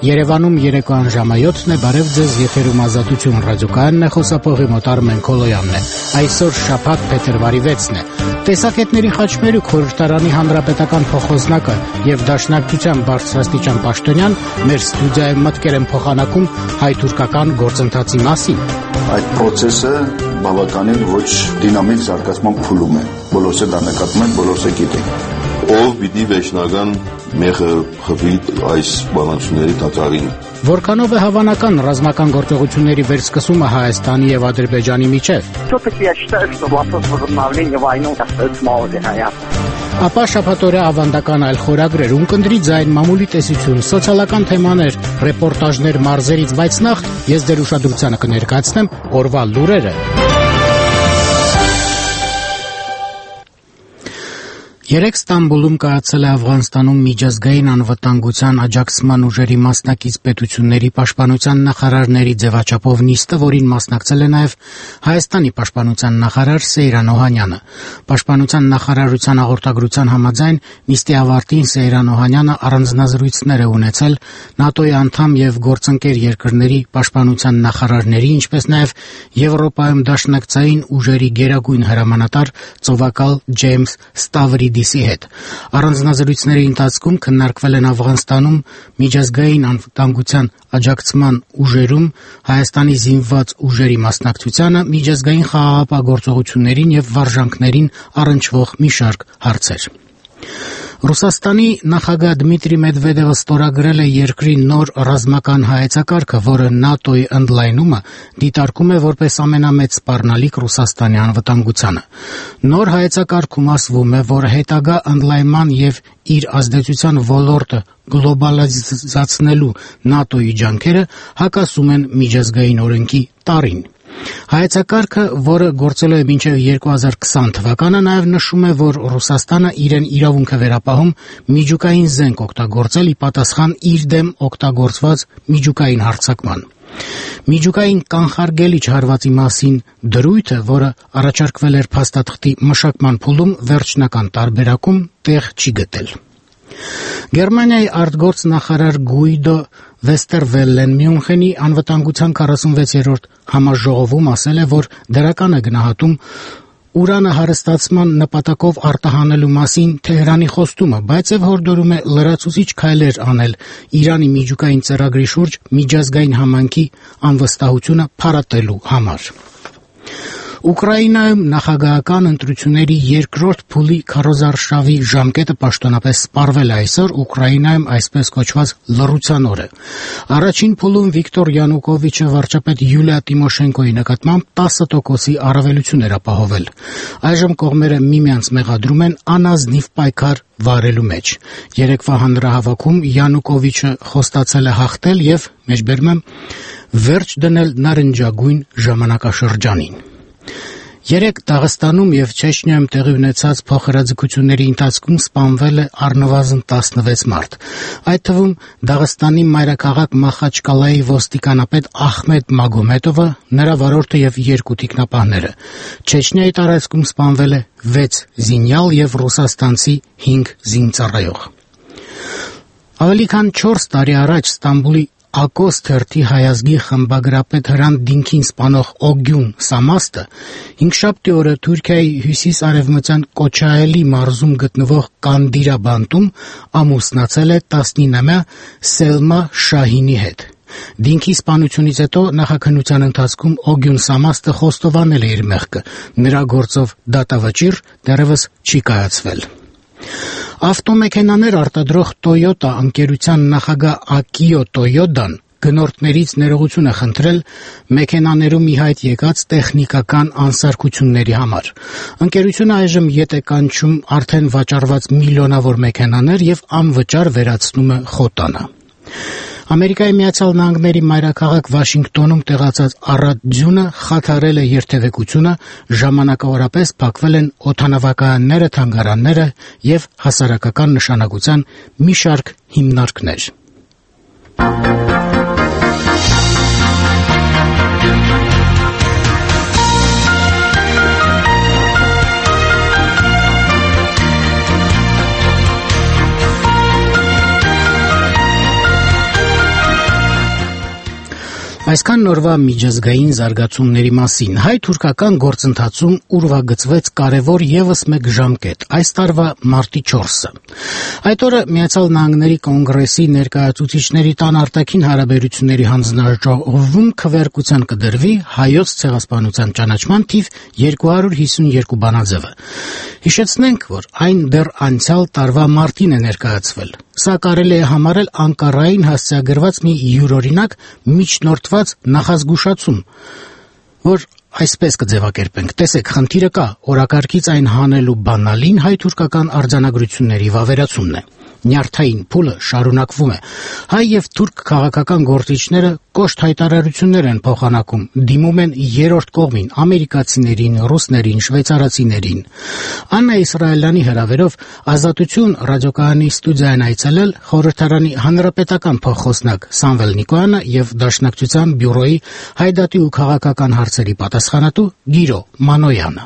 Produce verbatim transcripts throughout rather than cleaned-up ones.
Երևանում երեկոյան ժամը յոթն է, բարև ձեզ, եթերում Ազատություն ռադիոկայանն է, խոսափողի մոտ Արմեն Քոլոյանն է։ Այսօր շաբաթ փետրվարի վեցն է։ Տեսակետների խաչմերուկ խորհրդարանի հանրապետական փոխոզնակը եւ Դաշնակցության բարձրաստիճան պաշտոնյան մեր ստուդիայում մտքեր են փոխանակում հայ-թուրքական գործընթացի մասին։ Այդ process-ը բավականին ոչ դինամիկ զարգացման փուլում է։ Բոլորս դա նկատում են, բոլորս գիտեն։ Ով պիտի վերջնական մեղը խփի այս բանակցությունների տակարին։ Որքանով է հավանական ռազմական գործողությունների վերսկսումը Հայաստանի եւ Ադրբեջանի միջեւ։ Ապա շաբաթօրյա ավանդական այլ խորագրեր, ունկնդրի ձայն, մամուլի տեսություն, սոցիալական թեմաներ, ռեպորտաժներ մարզերից, բայց նախ ես ձեր ուշադրությանը կներկայացնեմ օրվա լուրերը։ Երեկ Ստամբուլում կայացել է Աֆղանստանում միջազգային անվտանգության աջակցման ուժերի մասնակից պետությունների պաշտպանության նախարարների ձևաչափով նիստը, որին մասնակցել է նաև Հայաստանի պաշտպանության նախարար Սեյրան Օհանյանը։ Պաշտպանության նախարարության հաղորդագրության համաձայն նիստի ավարտին Սեյրան Օհանյանը առանձնազրույցներ է ունեցել ՆԱՏՕ-ի անդամ եւ գործընկեր երկրների պաշտպանության նախարարների, ինչպես նաև Եվրոպայում դաշնակցային ուժերի գերագույն հրամանատար ծովակալ Ջեյմս Ստավրիդիսի հետ։ Առանձնազրույցների ընթացքում քննարկվել են Աֆղանստանում միջազգային անվտանգության աջակցման ուժերում Հայաստանի զինված ուժերի մասնակցությանը, միջազգային խաղաղապահ եւ վարժանքներին առնչվող մի շարք հարցեր։ Ռուսաստանի նախագահ Դմիտրի Մեդվեդևը ստորագրել է երկրի նոր ռազմական հայեցակարգը, որը ՆԱՏՕ-ի ընդլայնումը դիտարկում է որպես ամենամեծ սպառնալիք Ռուսաստանի անվտանգությանը։ Նոր հայեցակարգում ասվում է, որ հետագա ընդլայնման եւ իր ազդեցության ոլորտը գլոբալիզացնելու ՆԱՏՕ-ի ջանքերը հակասում են միջազգային օրենքի տարրին։ Հայեցակարգը, որը գործել է մինչև երկու հազար քսան թվականը, նաև նշում է, որ Ռուսաստանը իրեն իրավունք է վերապահում միջուկային զենք օգտագործել ի պատասխան իր դեմ օգտագործված միջուկային հարձակման։ Միջուկային կանխարգելիչ հարվածի մասին դրույթը, որը առաջարկվել էր փաստաթղթի մշակման փուլում, վերջնական տարբերակում տեղ չի գտել։ Գերմանիայի արտգործ նախարար Գուիդո Վեստերվելլեն Մյունխենի անվտանգության քառասունվեցերորդ համաժողովում ասել է, որ դրական է գնահատում ուրանը հարստացման նպատակով արտահանելու մասին Թեհրանի խոստումը, բայց եւ հորդորում է լրացուցիչ քայլեր անել Իրանի միջուկային ծրագրի շուրջ միջազգային համայնքի անվստահությունը փարատելու համար։ Ուկրաինայում նախագահական ընտրությունների երկրորդ փուլի քարոզարշավի ժամկետը պաշտոնապես սպառվել է այսօր Ուկրաինայում այսպես կոչված լռության օրը։ Առաջին փուլում Վիկտոր Յանուկովիչը վարչապետ Յուլիա Տիմոշենկոյի նկատմամբ տասը տոկոսի առավելություն էր ապահովել։ Այժմ կողմերը միմյանց մեղադրում են անազնիվ պայքար վարելու մեջ։ Երեկվա հանրահավաքում Յանուկովիչը խոստացել է հաղթել եւ մեջբերում եմ վերջ դնել նարնջագույն ժամանակաշրջանին։ Երեկ Դաղստանում եւ Չեչնիայում տեղի ունեցած փոխհրաձգությունների ընթացքում սպանվել է առնվազն տասնվեց մարդ։ Այդ թվում Դաղստանի մայրաքաղաք Մախաչկալայի ոստիկանապետ Ախմեդ Մագոմետովը, նրա վարորդը եւ երկու թիկնապահները։ Չեչնիայի տարածքում սպանվել է վեց զինյալ եւ ռուսաստանցի հինգ զինծառայող։ Ավելի քան չորս տարի առաջ Ստամբուլի Ակոս թերթի հայազգի խմբագրապետ Հրանտ Դինքին սպանող Օգյուն Սամաստը հինգշաբթի օրը Թուրքիայի հյուսիս-արևմտյան Կոչայելի մարզում գտնվող Կանդիրա բանտում ամուսնացել է տասնինամյա Սելմա Շահինի հետ։ Դինքի սպանությունից հետո նախաքննության ընթացքում Օգյուն Սամաստը խոստովանել է իր մեղքը, նրա գործով դատավճիռ դեռևս չի կայացվել։ Ավտոմեքենաներ արտադրող Toyota ընկերության նախագահ Ակիո Տոյոդան գնորդներից ներողություն է խնդրել մեքենաներում ի հայտ եկած տեխնիկական անսարքությունների համար։ Ընկերությունը այժմ ետ է կանչում արդեն վաճառված միլիոնավոր մեքենաներ եւ անվճար վերացնում է խոտանը։ Ամերիկայի Միացյալ Նահանգների մայրաքաղաք Վաշինգտոնում տեղացած առատ ձյունը խաթարել է երթևեկությունը, ժամանակավորապես փակվել են օդանավակայանները, թանգարանները եւ հասարակական նշանակության մի շարք հիմնարկներ։ Այսքան նորվա միջազգային զարգացումների մասին հայ-թուրքական գործընթացում ուրվագծվեց կարևոր եւս մեկ ժամկետ՝ այս տարվա մարտի չորսը։ Այդ օրը Միացյալ Նահանգների կոնգրեսի ներկայացուցիչների տան արտաքին հարաբերությունների հանձնաժողովում քվեարկության կդրվի հայոց ցեղասպանության ճանաչման թիվ երկու հարյուր հիսունյոթ բանաձևը։ Հիշեցնենք, որ այն դեռ անցյալ տարվա մարտին է ներկայացվել։ Սա կարելի է համարել Անկարային հասցեագրված մի յուրօրինակ միջնորդված նախազգուշացում, որ այսպես կձևակերպենք. տեսեք, խնդիրը կա, օրակարգից այն հանելու բանալին հայ-թուրքական արձանագրությունների վավերացումն է։ Նյարդային փուլը շարունակվում է։ Հայ եւ թուրք քաղաքական գործիչները կոշտ հայտարարություններ են փոխանակում, դիմում են երրորդ կողմին, ամերիկացիներին, ռուսներին, շվեյցարացիներին։ Աննա Իսրայելյանի հրավերով Ազատություն ռադիոկայանի ստուդիան այցելել խորհրդարանի հանրապետական փոխխոսնակ Սամվել Նիկոյանը եւ Դաշնակցության բյուրոյի հայդատի ու քաղաքական հարցերի պատասխանատու Գիրո Մանոյանը։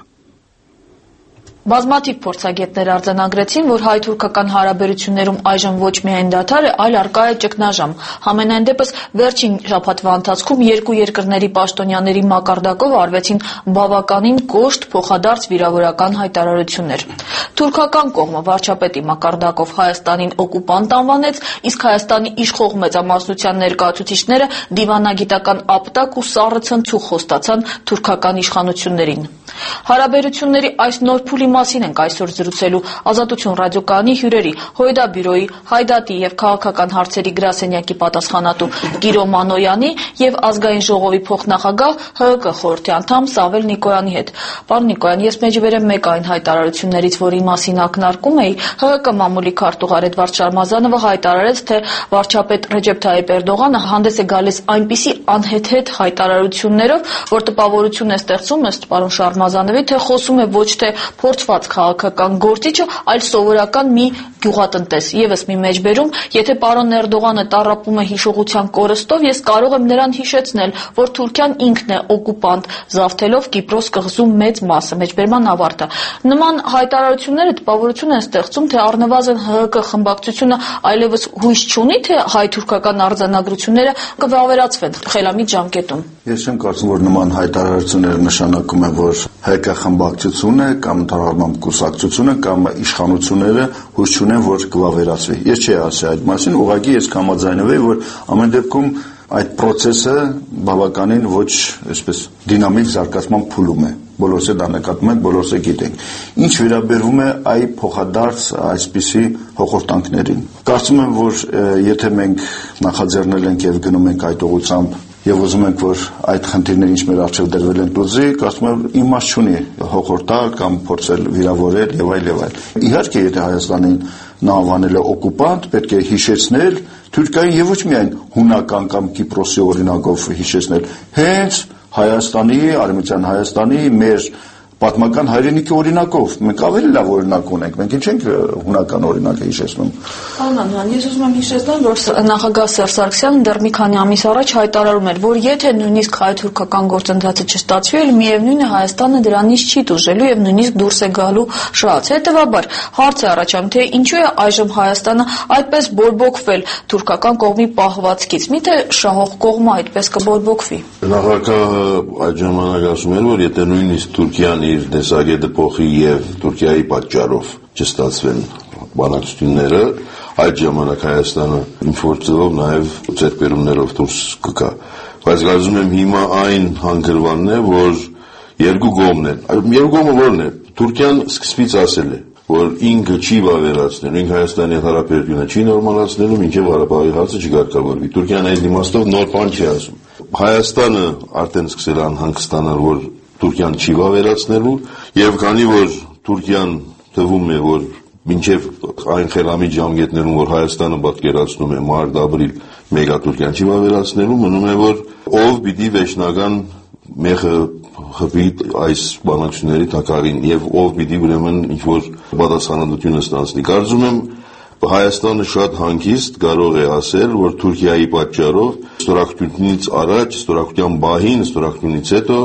Բազմաթիվ փորձագետներ արձանագրեցին, որ հայ-թուրքական հարաբերություններում այժմ ոչ միայն դադար է, այլ առկա է ճգնաժամ։ Համենայն դեպս վերջին շաբաթվա ընթացքում երկու երկրների պաշտոնյաների մակարդակով արվեցին բավականին կոշտ փոխադարձ վիրավորական հայտարարություններ։ Թուրքական կողմը վարչապետի մակարդակով Հայաստանին օկուպանտ անվանեց, իսկ Հայաստանի իշխող մեծամասնության ներկայացուցիչները դիվանագիտական ապտակ ու սառը ցնցուղ խոստացան թուրքական իշխանություններին։ Հարաբերությունների այս նոր փուլի մասին ենք այսօր զրուցելու Ազատություն ռադիոկայանի հյուրերի Հոյդա բյուրոյի հայդատի եւ քաղաքական հարցերի գրասենյակի պատասխանատու Գիրո Մանոյանի եւ ազգային ժողովի փոխնախագահ ՀՀԿ խորհրդի անդամ Սամվել Նիկոյանի հետ։ Պարոն Նիկոյան, ես մեջբերեմ մեկ այն հայտարարություններից, որի մասին ակնարկում էի, ՀՀԿ մամուլի քարտուղար Էդվարդ Շարմազանովը հայտարարեց, թե վարչապետ Ռեջեփ Թայիպ Էրդողանը հանդես է գալիս այնպիսի անհեթեթ հայտարարություններով, որ տպավորություն է ստեղծում ըստ պարոն Շարմազանովի, թե խոսում է ոչ թե փորձված քաղաքական գործիչը, այլ սովորական մի գյուղատնտես։ Եվս մի մեջբերում, եթե պարոն Էրդողանը տառապում է հիշողության կորստով, ես կարող եմ նրան հիշեցնել, որ Թուրքիան ինքն է օկուպանտ, զավթելով Կիպրոս կղզու մեծ մասը։ Մեջբերման ավարտը։ Նման հայտարարությունները տպավորություն են ստեղծում, թե առնվազն ՀՀԿ խմբակցությունը այլևս հույս չունի, թե հայ-թուրքական արձանագրությունները կվավերացվեն խելամիտ ժամկետում։ Ես չեմ կարծում, որ նման հայտարարությունները նշանակում են, որ ՀՀԿ խմբակցությունը կամ ընդհանրապես կուսակցությունը կամ իշխանությունները հույս չունեն, որ կվավերացվի։ Ես չի ասի այդ մասին, ուղղակի ես կհամաձայնվեի, որ ամեն դեպքում այդ process-ը բավականին ոչ այսպես դինամիկ զարգացման փուլում է։ Բոլորս դա նկատում ենք, բոլորս գիտենք։ Ինչ վերաբերվում է այ փոխադարձ այսպիսի հոխորտանքներին։ Կարծում եմ, որ եթե մենք նախաձեռնել ենք եւ գնում ենք այդ ուղղությամբ եւ ուզում ենք, որ այդ խնդիրները ինչ մեր առջեւ դրվել են լուծի, կարծում եմ իմաստ չունի հոխորտալ կամ փորձել վիրավորել եւ այլ եւ այլ։ Իհարկե, եթե Հայաստանին նա անվանել է օկուպանտ, պետք է հիշեցնել Թուրքիային եւ ոչ միայն հունական կամ Կիպրոսի օրինակով հիշեցնել, հենց Հայաստանի, Արևմտյան Հայաստանի մեր պատմական հայրենիքի օրինակով մենք ավելի լավ օրինակ ունենք, մենք ինչ ենք հունական օրինակը հիշեցնում։ Պարոն Մանոյան, ես ուզում եմ հիշեցնել, որ նախագահ Սերժ Սարգսյանը դեռ մի քանի ամիս առաջ հայտարարում էր, որ եթե նույնիսկ հայ-թուրքական գործընթացը չստացվի, էլ միևնույն է Հայաստանը դրանից չի տուժելու եւ նույնիսկ դուրս է գալու շահից։ Հետևաբար հարց է առաջանում, թե ինչու է այժմ Հայաստանը այդպես բորբոքվել թուրքական կողմի պահվածքից։ Միթե շահող կողմը այդպես կբորբոքվի։ Նախագահը այդ ժամանակ ասում էր, որ եթե նույնիսկ Թուրքիան իր տեսակետը փոխի եւ Թուրքիայի պատճառով չստացվեն բանակցությունները, այդ ժամանակ Հայաստանը ինչ-որ ձևով նաեւ ձեռքբերումներով դուրս կգա։ Բայց կարծում եմ հիմա այն հանգրվանն է, որ երկու կողմն են։ Երկու կողմը ո՞րն է։ Թուրքիան սկզբից ասել է, որ ինքը չի վավերացնելու, ինքը Հայաստանի հարաբերությունը չի նորմալացնելու, մինչև Ղարաբաղի հարցը չկարգավորվի։ Թուրքիան այդ իմաստով նոր բան չի ասում։ Հայաստանը արդեն սկսել է անհանգստանալ, որ Թուրքիան չի վավերացնելու, եւ քանի որ Թուրքիան թվում է, որ մինչև այն խելամիտ ժամկետներում, որ Հայաստանը պատկերացնում է մարտ-ապրիլ, մեգա Թուրքիան չի վավերացնելու, մնում է, որ ով պիտի վերջնական մեղը խփի այս բանակցությունների թակարին եւ ով պիտի ուրեմն ինչ-որ պատասխանատվությունը ստանցնի։ Կարծում եմ Հայաստանը շատ հանգիստ կարող է ասել, որ Թուրքիայի պատճառով ստորագրությունից առաջ, ստորագրության բահին, ստորագրությունից հետո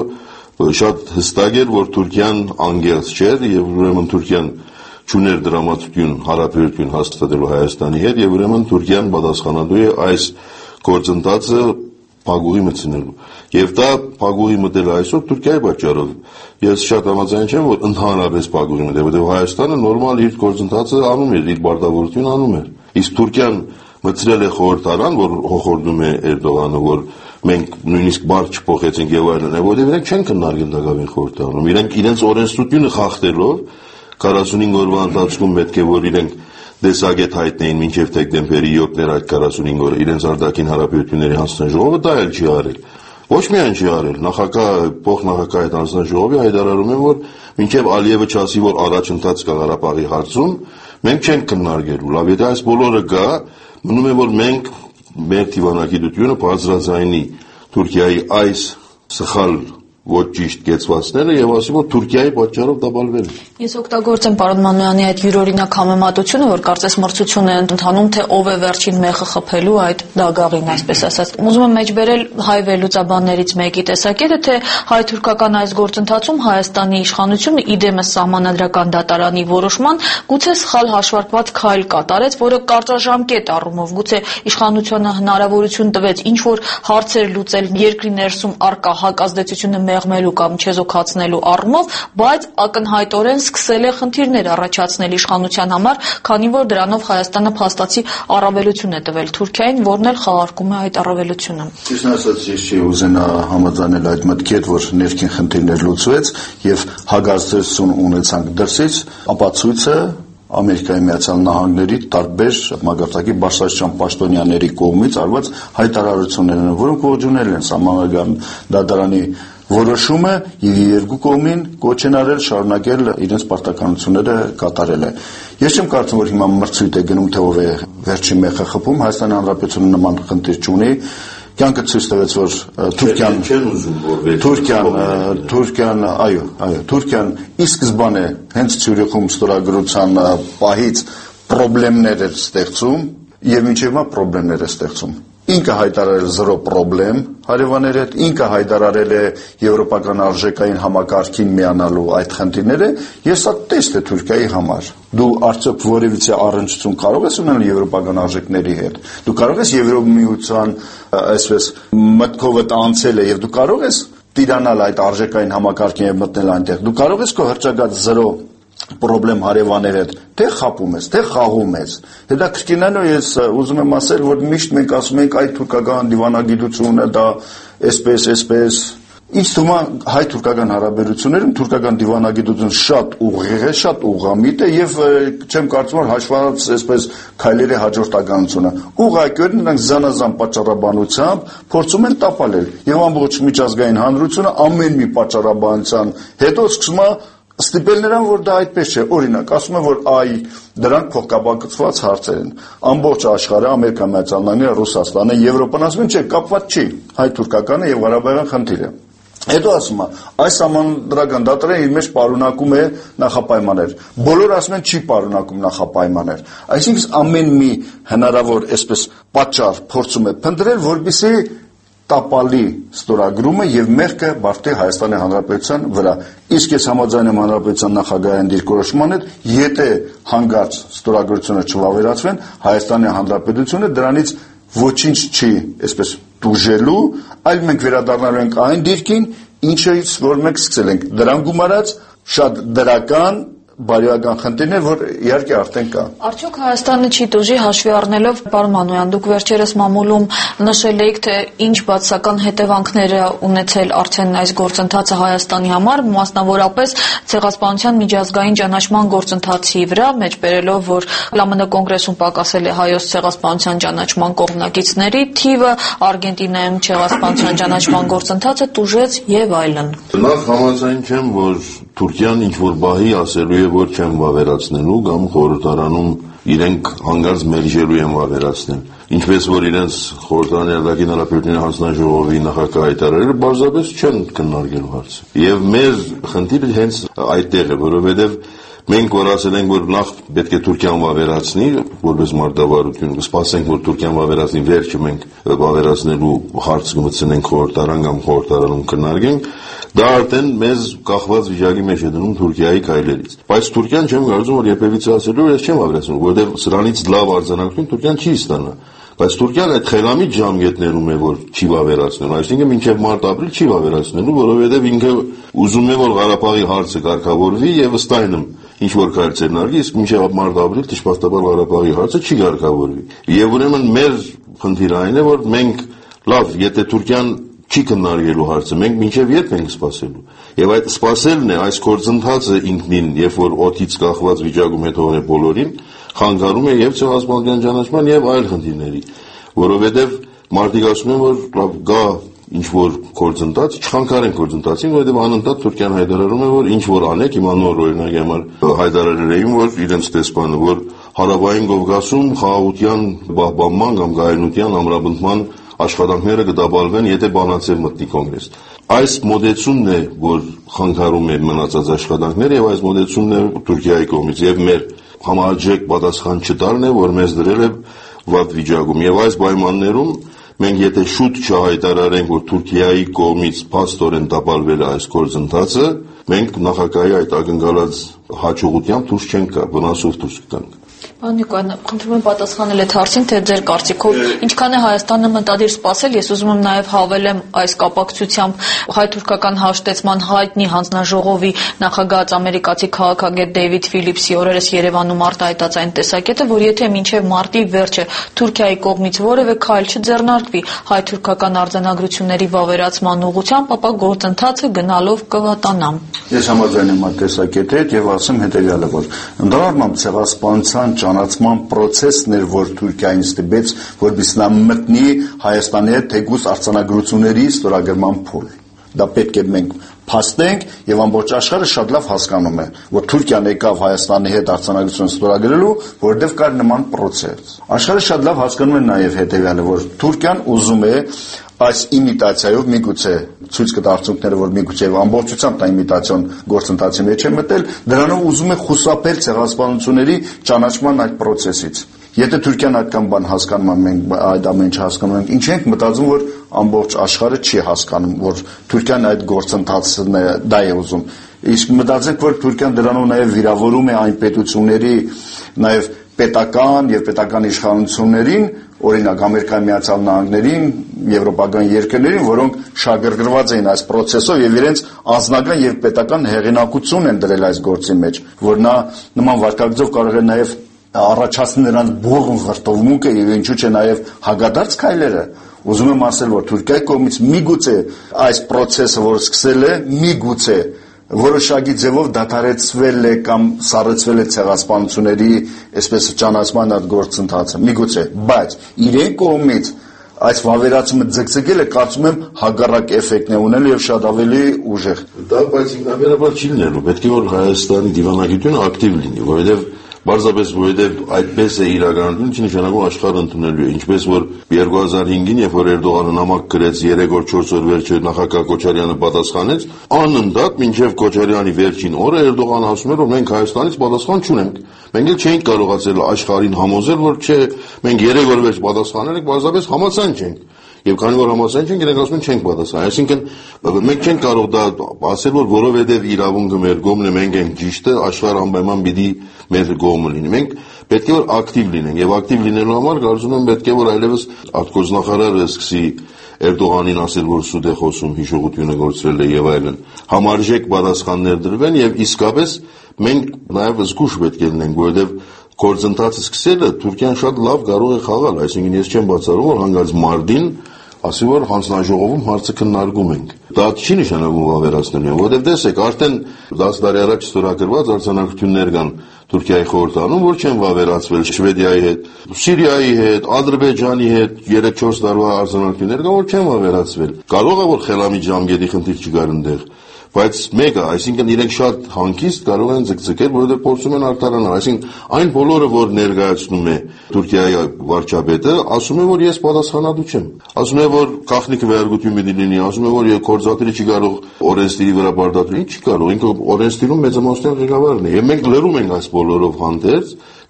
շատ հստակ էր, որ Թուրքիան անգերց չէր եւ ուրեմն Թուրքիան չուներ դրամատուրգիան հարաբերություն հաստատելու Հայաստանի հետ եւ ուրեմն Թուրքիան պատասխանատու է այս գործընթացը փակուղի մտցնելու։ Եվ դա փակուղի մտելը այսօր Թուրքիայի պատճառով։ Ես շատ համաձայն չեմ, որ ընդհանրապես փակուղի մտել, որտեղ Հայաստանը նորմալ իր գործընթացը անում էր, իր պարտավորությունը անում էր։ Իսկ Թուրքիան մտցրել է խորհրդարան, որ հոխորդում է Էրդողանը, որ մենք նույնիսկ բառ չփոխեցինք եւ այլն, որովհետեւ իրենք չեն քննարկել դակավին խորհրդարանում։ Իրենք իրենց օրենսդրությունը խախտելով քառասունհինգ օրվա ընթացքում պետք է որ իրենք դեսագետ հայտնեին մինչև դեկտեմբերի յոթեր այդ քառասունհինգ օրը իրենց արտաքին հարաբերությունների հանձնաժողովը դա էլ չի արել։ Ոչ միայն չի արել, նախագահ փոխնախագահ այդ հանձնաժողովի հայտարարում են, որ մինչև Ալիևը չասի, որ առաջընթաց կա Ղարաբաղի հարցում, մենք չենք քննարկելու։ Լավ, եթե այս բոլորը գա, մնում է որ մենք մեր դիվանագիտությունը բարձրաձայնի Թուրքիայի այս սխալ ոչ ճիշտ կեցվածները եւ ասի որ Թուրքիայի պատճառով դա բալվել է։ Ես օգտագործեմ պարոն Մանոյանի այդ յուրօրինակ համեմատությունը, որ կարծես մրցություն է ընթանում, թե ով է վերջին մեղը խփելու այդ դագաղին, այսպես ասած։ Ուզում եմ մեջբերել հայ վերլուծաբաններից մեկի տեսակետը, թե հայ-թուրքական այս գործընթացում Հայաստանի իշխանությունը իդեմս սահմանադրական դատարանի որոշման գուցե սխալ հաշվարկված քայլ կատարեց, որը կարճաժամկետ առումով գուցե իշխանությունը հնարավորություն տվեց ինչ որ հարցեր լուծել երկրի ներսում առկա հակազդեցությունը մեղմելու կամ չեզոքացնելու առումով, բայց ակնհայտորեն սկսել է խնդիրներ առաջացնել իշխանության համար, քանի որ դրանով Հայաստանը փաստացի առավելություն է տվել Թուրքիային, որն էլ խաղարկում է այդ առավելությունը։ Ճիշտն ասած, ես չի ուզենա համաձայնել այդ մտքի հետ, որ ներքին խնդիրներ լուծվեց եւ հագազդեցություն ունեցանք դրսից, ապացույցը Ամերիկայի Միացյալ Նահանգների տարբեր մագարտակի բարձրաստիճան պաշտոնյաների կողմից արված հայտարարություններն են, որոնք ողջունել են սահմանադրական դատարանի որոշումը եւ երկու կողմին կոչ են արել շարունակել իրենց պարտականությունները կատարելը։ Ես չեմ կարծում, որ հիմա մրցույթ է գնում, թե ով է վերջին մեղը խփում, Հայաստանի Հանրապետությունը նման խնդիր չունի։ Կյանքը ցույց տվեց, որ Թուրքիան չեն ուզում որ Թուրքիան Թուրքիան այո, այո, Թուրքիան ի սկզբանե հենց Ցյուրիխում ստորագրության պահից խնդիրներ էր ստեղծում եւ մինչեւ հիմա խնդիրներ է ստեղծում։ Ինքը հայտարարել զրո խնդրեմ հարևանների հետ, ինքը հայտարարել է եվրոպական արժեքային համակարգին միանալու այդ խնդիրները, ես սա տեստ է Թուրքիայի համար։ Դու արդյոք որևիցե առնչություն կարող ես ունենալ եվրոպական արժեքների հետ։ Դու կարող ես Եվրոմիության այսպես մտքովդ անցել է եւ դու կարող ես տիրանալ այդ արժեքային համակարգին եւ մտնել այնտեղ։ Դու կարող ես քո հրճագած զրո պրոբլեմ հարևաններ հետ թե խապում ես, թե խաղում ես։ Հետաքրքիրն է, ես ուզում եմ ասել, որ միշտ մենք ասում ենք այդ թուրքական դիվանագիտությունը դա այսպես, այսպես։ Ինձ թվում է հայ-թուրքական հարաբերություններում թուրքական դիվանագիտությունը շատ ուղիղ է, շատ ուղղամիտ է եւ չեմ կարծում որ հաշվառած այսպես քայլերի հաջորդականությունը։ Ուղղակիորեն նրանք զանազան պատճառաբանությամբ փորձում են տապալել եւ ամբողջ միջազգային հանրությունը ամեն մի պատճառաբանության հետո սկսում է ստիպել նրան, որ դա այդպես չէ։ Օրինակ, ասում են, որ այ դրանք փոխկապակցված հարցեր են։ Ամբողջ աշխարհը, Ամերիկան, Միացյալ Նահանգները, Ռուսաստանը, Եվրոպան ասում են, չէ, կապված չի հայ-թուրքականը եւ Ղարաբաղյան խնդիրը։ Հետո ասում է, այս համանդրական դատարանը իր մեջ պարունակում է նախապայմաններ։ Բոլորը ասում են, չի պարունակում նախապայմաններ։ Այսինքն ամեն մի հնարավոր այսպես պատճառ փորձում է փնտրել, որպեսզի տապալի ստորագրումը եւ մեղքը բարդի Հայաստանի Հանրապետության վրա։ Իսկ ես համաձայն եմ Հանրապետության նախագահային դիրքորոշման հետ, եթե հանգարց ստորագրությունը չվավերացվեն, Հայաստանի Հանրապետությունը դրանից ոչինչ չի, այսպես դուժելու, այլ մենք վերադառնալու ենք այն դիրքին, ինչից որ մենք սկսել ենք։ Դրան գումարած շատ դրական բարոյական խնդիրներ, որ իհարկե արդեն կա։ Արդյոք Հայաստանը չի տուժի հաշվի առնելով, պարոն Մանոյան, դուք վերջերս մամուլում նշել եք, թե ինչ բացասական հետևանքներ է ունեցել արդեն այս գործընթացը Հայաստանի համար, մասնավորապես ցեղասպանության միջազգային ճանաչման գործընթացի վրա, մեջբերելով, որ ԼՄՆ կոնգրեսում պակասել է հայոց ցեղասպանության ճանաչման կողմնակիցների թիվը, Արգենտինայում ցեղասպանության ճանաչման գործընթացը տուժեց եւ այլն։ Նախ համաձայն չեմ, որ Թուրքիան ինչ որ բահի ասելու է, որ չեմ վավերացնելու կամ խորհրդարանում իրենք հանգարց մերժելու են վավերացնել։ Ինչպես որ իրենց խորհրդարանի արտաքին հարաբերությունների հանձնաժողովի նախագահ հայտարարել, բարձրապես չեն քննարկելու հարցը։ Եվ մեր խնդիրը հենց այդտեղ է, որովհետև մենք որ ասել ենք, որ նախ պետք է Թուրքիան վավերացնի, որպես մարտավարություն, կսպասենք, որ Թուրքիան վավերացնի, վերջը մենք վավերացնելու հարց կմտցնենք խորհրդարան կամ խորհրդարանում քննարկենք, դա արդեն մեզ կախված վիճակի մեջ է դնում Թուրքիայի քայլերից։ Բայց Թուրքիան չեմ կարծում, որ երբևիցե ասելու ես չեմ վավերացնում, որովհետև սրանից լավ արձանագրություն Թուրքիան չի ստանա։ Բայց Թուրքիան այդ խելամիտ ժամկետներում է, որ չի վավերացնելու, այսինքն մինչև մարտ-ապրիլ չի վավերացնելու, որովհետև ինքը ուզում է, որ Ղարաբաղի հարցը կարգավորվի եւ ըստ այնմ ինչ որ քայլեր նարգի, իսկ մինչև մարտ-ապրիլ դժբախտաբար Ղարաբաղի հարցը չի կարգավորվի։ Եվ ուրեմն մեր խնդիրը այն է, որ մենք լավ, եթե Թուրքիան չի քննարկելու հարցը, մենք մինչև երբ ենք սպասելու։ Եվ այդ սպասելն է, այս գործընթացը ինքնին, երբ որ օդից կախված վիճակում է թողնել բոլորին, խանգարում է եւ ցեղասպանության ճանաչման եւ այլ խնդիրների, որովհետեւ մարդիկ ասում են, որ լավ գա ինչ որ գործընթաց, չխանգարեն գործընթացին, որովհետեւ անընդհատ Թուրքիան հայտարարում է, որ ինչ որ անեք, հիմա նոր օրինակի համար հայտարարել էին, որ իրենց տեսփանը, որ Հարավային Կովկասում խաղաղության պահպանման կամ գայունության ամրապնդման աշխատանքները կդաբալվեն, եթե բանացել մտնի կոնգրես։ Այս մոդեցումն է, որ խանգարում է մնացած աշխատանքները եւ այս մոդեցումն է Թուրքիայի կողմից եւ մեր համարժեք պատասխան չտալն է, որ մեզ դրել է վատ վիճակում եւ այս պայմաններում մենք եթե շուտ չհայտարարենք, որ Թուրքիայի կողմից փաստորեն տապալվել է այս գործընթացը, մենք նախագահի այդ ակնկալած հաջողությամբ դուրս չենք գա, վնասով դուրս կգանք։ Պարոն Նիկոյան, խնդրում եմ պատասխանել այդ հարցին, թե ձեր կարծիքով ինչքան է Հայաստանը մտադիր սպասել, ես ուզում եմ նաև հավելեմ այս կապակցությամբ հայ-թուրքական հաշտեցման հայտնի հանձնաժողովի նախագահած ամերիկացի քաղաքագետ Դեյվիդ Ֆիլիպսի օրերս Երևանում արտահայտած այն տեսակետը, որ եթե մինչև մարտի վերջը Թուրքիայի կողմից որևէ քայլ չձեռնարկվի հայ-թուրքական արձանագրությունների վավերացման ուղղությամբ, ապա գործընթացը գնալով կվատանա։ Ես համաձայն եմ այդ տեսակետի հետ եւ ասեմ հետեւյալը, որ ընդհանրապես ցեղասպանության ճանաչման process-ն էր, որ Թուրքիային ստիպեց, որպեսզի նա մտնի Հայաստանի հետ թեկուզ արձանագրությունների ստորագրման փուլ։ Դա պետք է մենք փաստենք եւ ամբողջ աշխարհը շատ լավ հասկանում է, որ Թուրքիան եկավ Հայաստանի հետ արձանագրություն ստորագրելու, որովհետեւ կար նման process։ Աշխարհը շատ լավ հասկանում է նաեւ հետեւյալը, որ Թուրքիան ուզում է այս իմիտացիայով միգուցե ցույց կտա արդյունքները, որ միգուցե ամբողջությամբ դա իմիտացիոն գործընթացի մեջ է մտել, դրանով ուզում է խուսափել ցեղասպանությունների ճանաչման այդ process-ից։ Եթե Թուրքիան այդքան բան հասկանում է, մենք այդ ամեն ինչ հասկանում ենք, ինչ ենք մտածում, որ ամբողջ աշխարհը չի հասկանում, որ Թուրքիան այդ գործընթացն է, դա է ուզում։ Իսկ մտածենք, որ Թուրքիան դրանով նաև վիրավորում է այն պետությունների, նաև պետական եւ պետական իշխանություններին, օրինակ Ամերիկայի Միացյալ Նահանգներին, եվրոպական երկրներին, որոնք շահագրգռված էին այս process-ով եւ իրենց անձնական եւ պետական հեղինակություն են դրել այս գործի մեջ, որ նա նման վարկագծով կարող է նաեւ առաջացնել նրանց բողոք վրտովմունքը եւ ինչու՞ չէ նաեւ հագադարձ քայլերը։ Ուզում եմ ասել, որ Թուրքիայի կողմից միգուցե այս process-ը, որ սկսել է, միգուցե որոշակի ձևով դադարեցվել է կամ սառեցվել է ցեղասպանությունների, այսպես ճանաչման այդ գործընթացը, միգուցե, բայց իրեն կողմից այս վավերացումը ձգձգելը կարծում եմ հակառակ էֆեկտն է ունենալ եւ շատ ավելի ուժեղ։ Դա բայց ինքնաբերաբար չի լինելու, պետք է որ Հայաստանի դիվանագիտությունը ակտիվ լինի, որովհետեւ Պարզապես որովհետև այդպես է իրականություն, չի նշանակում աշխարհը ընդունելու է, ինչպես որ երկու հազար հինգին, երբ որ Էրդողանը նամակ գրեց երեք օր չորս օր վերջը նախագահ Քոչարյանը պատասխանեց, անընդհատ մինչև Քոչարյանի վերջին օրը Էրդողանը ասում էր, որ մենք Հայաստանից պատասխան չունենք։ Մենք էլ չէինք կարողացել աշխարհին համոզել, որ չէ, մենք երեք օր վերջ պատասխանել ենք, պարզապես համաձայն չենք։ Եվ քանի որ համաձայն չենք, իրենք ասում են չենք պատասխան։ Այսինքն մենք չենք կարող դա ասել, որ որովհետև իրավունքը մեր կողմն է, մենք ենք ճիշտը, աշխարհը անպայման պիտի մեր կողմը լինի։ Մենք պետք է որ ակտիվ լինենք եւ ակտիվ լինելու համար կարծում եմ պետք է որ այլևս արտգործնախարարը սկսի Էրդողանին ասել, որ սուտ է խոսում, հիշողությունը գործրել է եւ այլն։ Համարժեք պատասխաններ դրվեն եւ իսկապես մենք նաեւ զգուշ պետք է լինենք, որովհետեւ գործընթացը սկսելը Թուրքիան շատ լավ կարող է խաղալ, այսինքն ես չեմ բացառում, որ հանգած մարտին ասի որ հանձնաժողովում հարցը քննարկում ենք։ Դա չի նշանակում վավերացնելու, որովհետև տեսեք, արդեն դաս տարի առաջ ստորագրված արձանագրություններ կան Թուրքիայի խորհրդանում, որ չեն վավերացվել Շվեդիայի հետ, Սիրիայի հետ, Ադրբեջանի հետ, երեք չորս տարվա արձանագրություններ կան, որ չեն վավերացվել։ Կարող է որ խելամիտ ժամկետի խնդիր չկար այնտեղ, բայց մեկը, այսինքն իրենք շատ հանգիստ կարող են ձգձգել, որովհետև փորձում են արտարանալ, այսինքն այն բոլորը, որ ներկայացնում է Թուրքիայի վարչապետը, ասում է, որ ես պատասխանատու չեմ։ Ասում է, որ գաղտնիքը վերագություն պիտի լինի, ասում է, որ գործադիրը չի կարող օրենսդիրի վրա բարդատրել, չի կարող, ինքը օրենսդիրում մեծամասնության ղեկավարն է։ Եվ մենք լրում ենք այս բոլորով հանդերձ,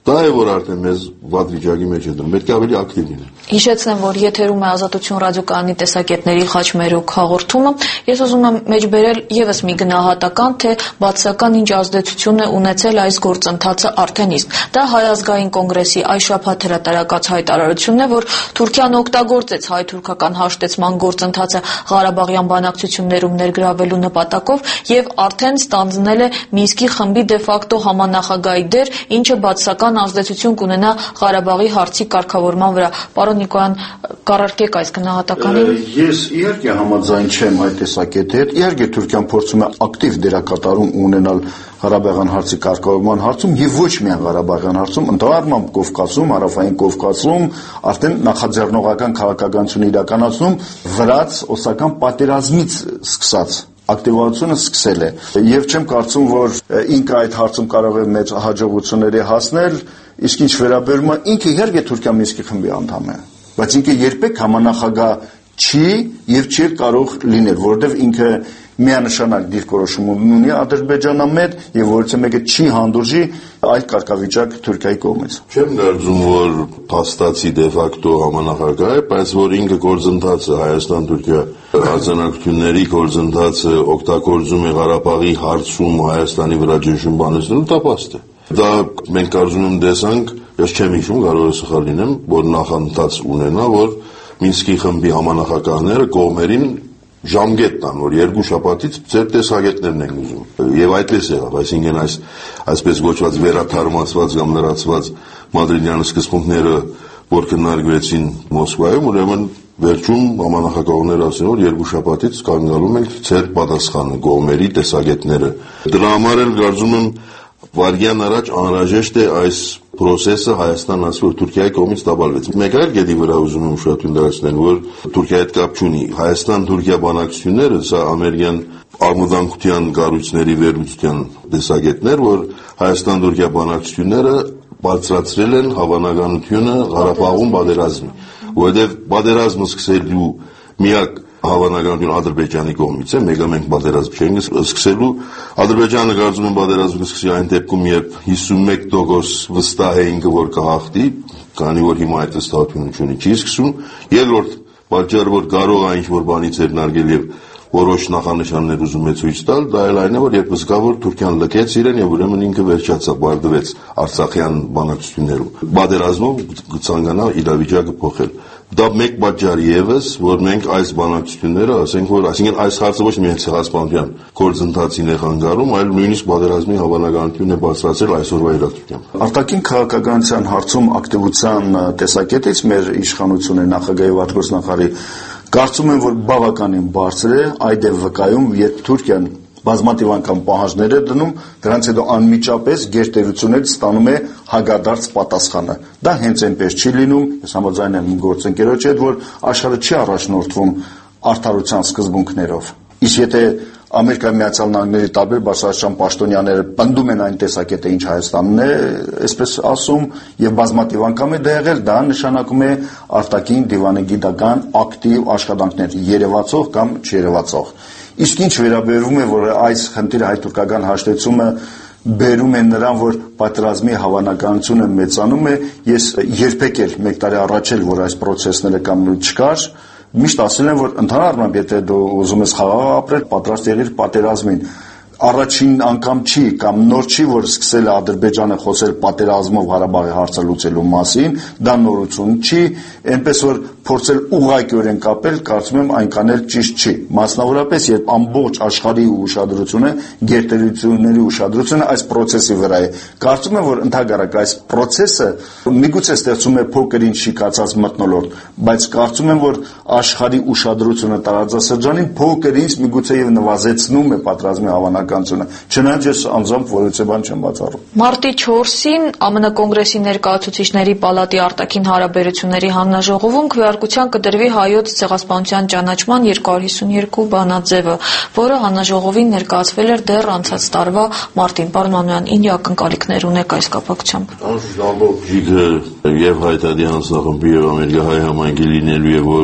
Դա է որ արդեն մեզ վատ վիճակի մեջ է դնում, պետք է ավելի ակտիվ լինենք։ Հիշեցնեմ, որ եթերում է Ազատություն ռադիոկայանի տեսակետների խաչմերուկ հաղորդումը։ Ես ուզում եմ մեջբերել եւս մի գնահատական, թե բացասական ինչ ազդեցություն է ունեցել այս գործընթացը արդեն իսկ։ Դա Հայ ազգային կոնգրեսի այս շաբաթ հրատարակած հայտարարությունն է, որ Թուրքիան օգտագործեց հայ-թուրքական հաշտեցման գործընթացը Ղարաբաղյան բանակցություններում ներգրավելու նպատակով եւ արդեն ստանձնել է Մինսկի խմբի դե ֆակտո համանախագահի դեր, ինչը բացասական ազդեցություն կունենա Ղարաբաղի հարցի կարգավորման վրա։ Պարոն Նիկոյան, կառարկեք այս գնահատականին։ Ես իհարկե համաձայն չեմ այդ տեսակետի հետ։ Իհարկե Թուրքիան փորձում է ակտիվ դերակատարում ունենալ Ղարաբաղյան հարցի կարգավորման հարցում եւ ոչ միայն Ղարաբաղյան հարցում, ընդհանրապես Կովկասում, Հարավային Կովկասում արդեն նախաձեռնողական քաղաքականություն իրականացնում վրաց օսական պատերազմից սկսած ակտիվացությունը սկսել է եւ չեմ կարծում, որ ինքը այդ հարցում կարող է մեծ հաջողությունների հասնել, իսկ ինչ վերաբերում է ինքը իհարկե Թուրքիա Մինսկի խմբի անդամ է, բայց ինքը երբեք համանախագահ չի եւ չի կարող լինել, որովհետեւ ինքը միանշանակ դիրքորոշում ունի Ադրբեջանամետ եւ որից մեկը չի հանդուրժի այլ կարգավիճակ Թուրքիայի կողմից։ Չեմ կարծում, որ փաստացի դե ֆակտո համանախագահ է, բայց որ ինքը գործընթացը Հայաստան-Թուրքիա արձանագրությունների գործընթացը օգտագործում է Ղարաբաղի հարցում Հայաստանի վրա ճնշում բանեցնելու տապաստ է։ Դա մենք կարծում եմ տեսանք, ես չեմ հիշում, կարող է սխալ լինեմ, որ նախընթաց ունենա, որ Մինսկի խմբի համանախագահները կողմերին ժամկետ տան, որ երկու շաբաթից ձեր տեսակետներն են ուզում։ Եվ այդպես եղավ, այսինքն այս այսպես գոչված վերաթարմացված կամ լրացված մադրիդյան սկզբունքները, որ քննարկվեցին Մոսկվայում, ուրեմն վերջում համանախագահները ասին, որ երկու շաբաթից կանգնալու ենք ձեր պատասխանը, կողմերի տեսակետները։ Դրա համար էլ կարծում եմ վարյան առաջ անհրաժեշտ է այս process-ը Հայաստան ասի, որ Թուրքիայի կողմից տապալվեց։ Մեկ այլ գետի վրա ուզում եմ ուշադրություն դարձնել, որ Թուրքիայի հետ կապ չունի։ Հայաստան-Թուրքիա բանակցությունները սա ամերիկյան արմուդանքության կառույցների վերլուծության տեսակետներ, որ Հայաստան-Թուրքիա բանակցությունները բարձրացրել են հավանականությունը Ղարաբաղում պատերազմի, որովհետև պատերազմը սկսելու միակ հավանականություն Ադրբեջանի կողմից է, մեկը մենք պատերազմ չենք սկսելու։ Ադրբեջանը կարծում եմ պատերազմը սկսի այն դեպքում, երբ հիսունմեկ տոկոս վստահ է ինքը, որ կհաղթի, քանի որ հիմա այդ վստահությունը չի սկսում։ Երկրորդ պատճառը, որ կարող է ինչ-որ բանի ձեռնարկել եւ որոշ նախանշաններ ուզում է ցույց տալ, դա էլ այն է, որ երբ զգա, որ Թուրքիան լքեց իրեն եւ ուրեմն ինքը վերջացավ, բարդվեց Արցախյան բանակցություններում։ Պատերազմով կցանկանա իրավիճակը փոխել։ Դա մեկ պատճառ եւս, որ մենք այս բանակցությունները, ասենք որ, այսինքն այս հարցը ոչ միայն ցեղասպանության գործընթացին է խանգարում, այլ նույնիսկ պատերազմի հավանականությունն է բարձրացրել այսօրվա իրավիճակում։ Արտաքին քաղաքականության հարցում ակտիվության տեսակետից մեր իշխանությունը նախագահի վարչգործնախարարի կարծում եմ, որ բավականին բարձր է, այդ է վկայում, երբ Թուրքիան բազմաթիվ անգամ պահանջներ է դնում, դրանց հետո անմիջապես գերտերություններից ստանում է հագադարձ պատասխանը։ Դա հենց այնպես չի լինում, ես համաձայն եմ գործընկերոջ հետ, որ աշխարհը չի առաջնորդվում արդարության սկզբունքներով։ Իսկ եթե Ամերիկայի Միացյալ Նահանգների տարբեր բարձրաստիճան պաշտոնյաները պնդում են այն տեսակետը, ինչ Հայաստանն է, այսպես ասում, եւ բազմաթիվ անգամ է դա եղել, դա նշանակում է արտաքին դիվանագիտական ակտիվ աշխատանքներ, երևացող կամ չերևացող։ Իսկ ինչ վերաբերում է, որ այս խնդիրը հայ-թուրքական հաշտեցումը բերում է նրան, որ պատերազմի հավանականությունը մեծանում է, ես երբեք էլ մեկ տարի առաջ էլ, որ այս process-ները կամ չկար, միշտ ասել եմ, որ ընդհանրապես եթե դու ուզում ես խաղաղ ապրել, պատրաստ եղիր պատերազմին։ Առաջին անգամ չի կամ նոր չի, որ սկսել է Ադրբեջանը խոսել պատերազմով Ղարաբաղի հարցը լուծելու մասին, դա նորություն չի, այնպես որ փորձել ուղղակիորեն կապել, կարծում եմ այնքան էլ ճիշտ չի։ Մասնավորապես, երբ ամբողջ աշխարհի ուշադրությունը, գերտերությունների ուշադրությունը այս process-ի վրա է։ Կարծում եմ, որ ընդհանրապես այս process-ը միգուցե ստեղծում է փոքր ինչ շիկացած մթնոլորտ, բայց կարծում եմ, որ աշխարհի ուշադրությունը տարածաշրջանին փոքր ինչ միգուցե եւ նվազեցնում է պատերազմի հավանականությունը։ Չնայած ես անձամբ որևէ բան չեմ բացառում։ Մարտի չորսին ԱՄՆ կոնգրեսի ներկայացուցիչների պալատի արտաքին հարաբերությունների հանձնաժողովում քվեարկության կդրվի հայոց ցեղասպանության ճանաչման երկու հարյուր հիսունյերկու բանաձևը, որը հանձնաժողովին ներկայացվել էր դեռ անցած տարվա մարտին։ Պարոն Մանույան, ինչ ակնկալիքներ ունեք այս կապակցությամբ։ Անշուշտ ամբողջ ջիգը եւ հայտարարի հանձնախմբի եւ ամերիկահայ համայնքի լինելու է, որ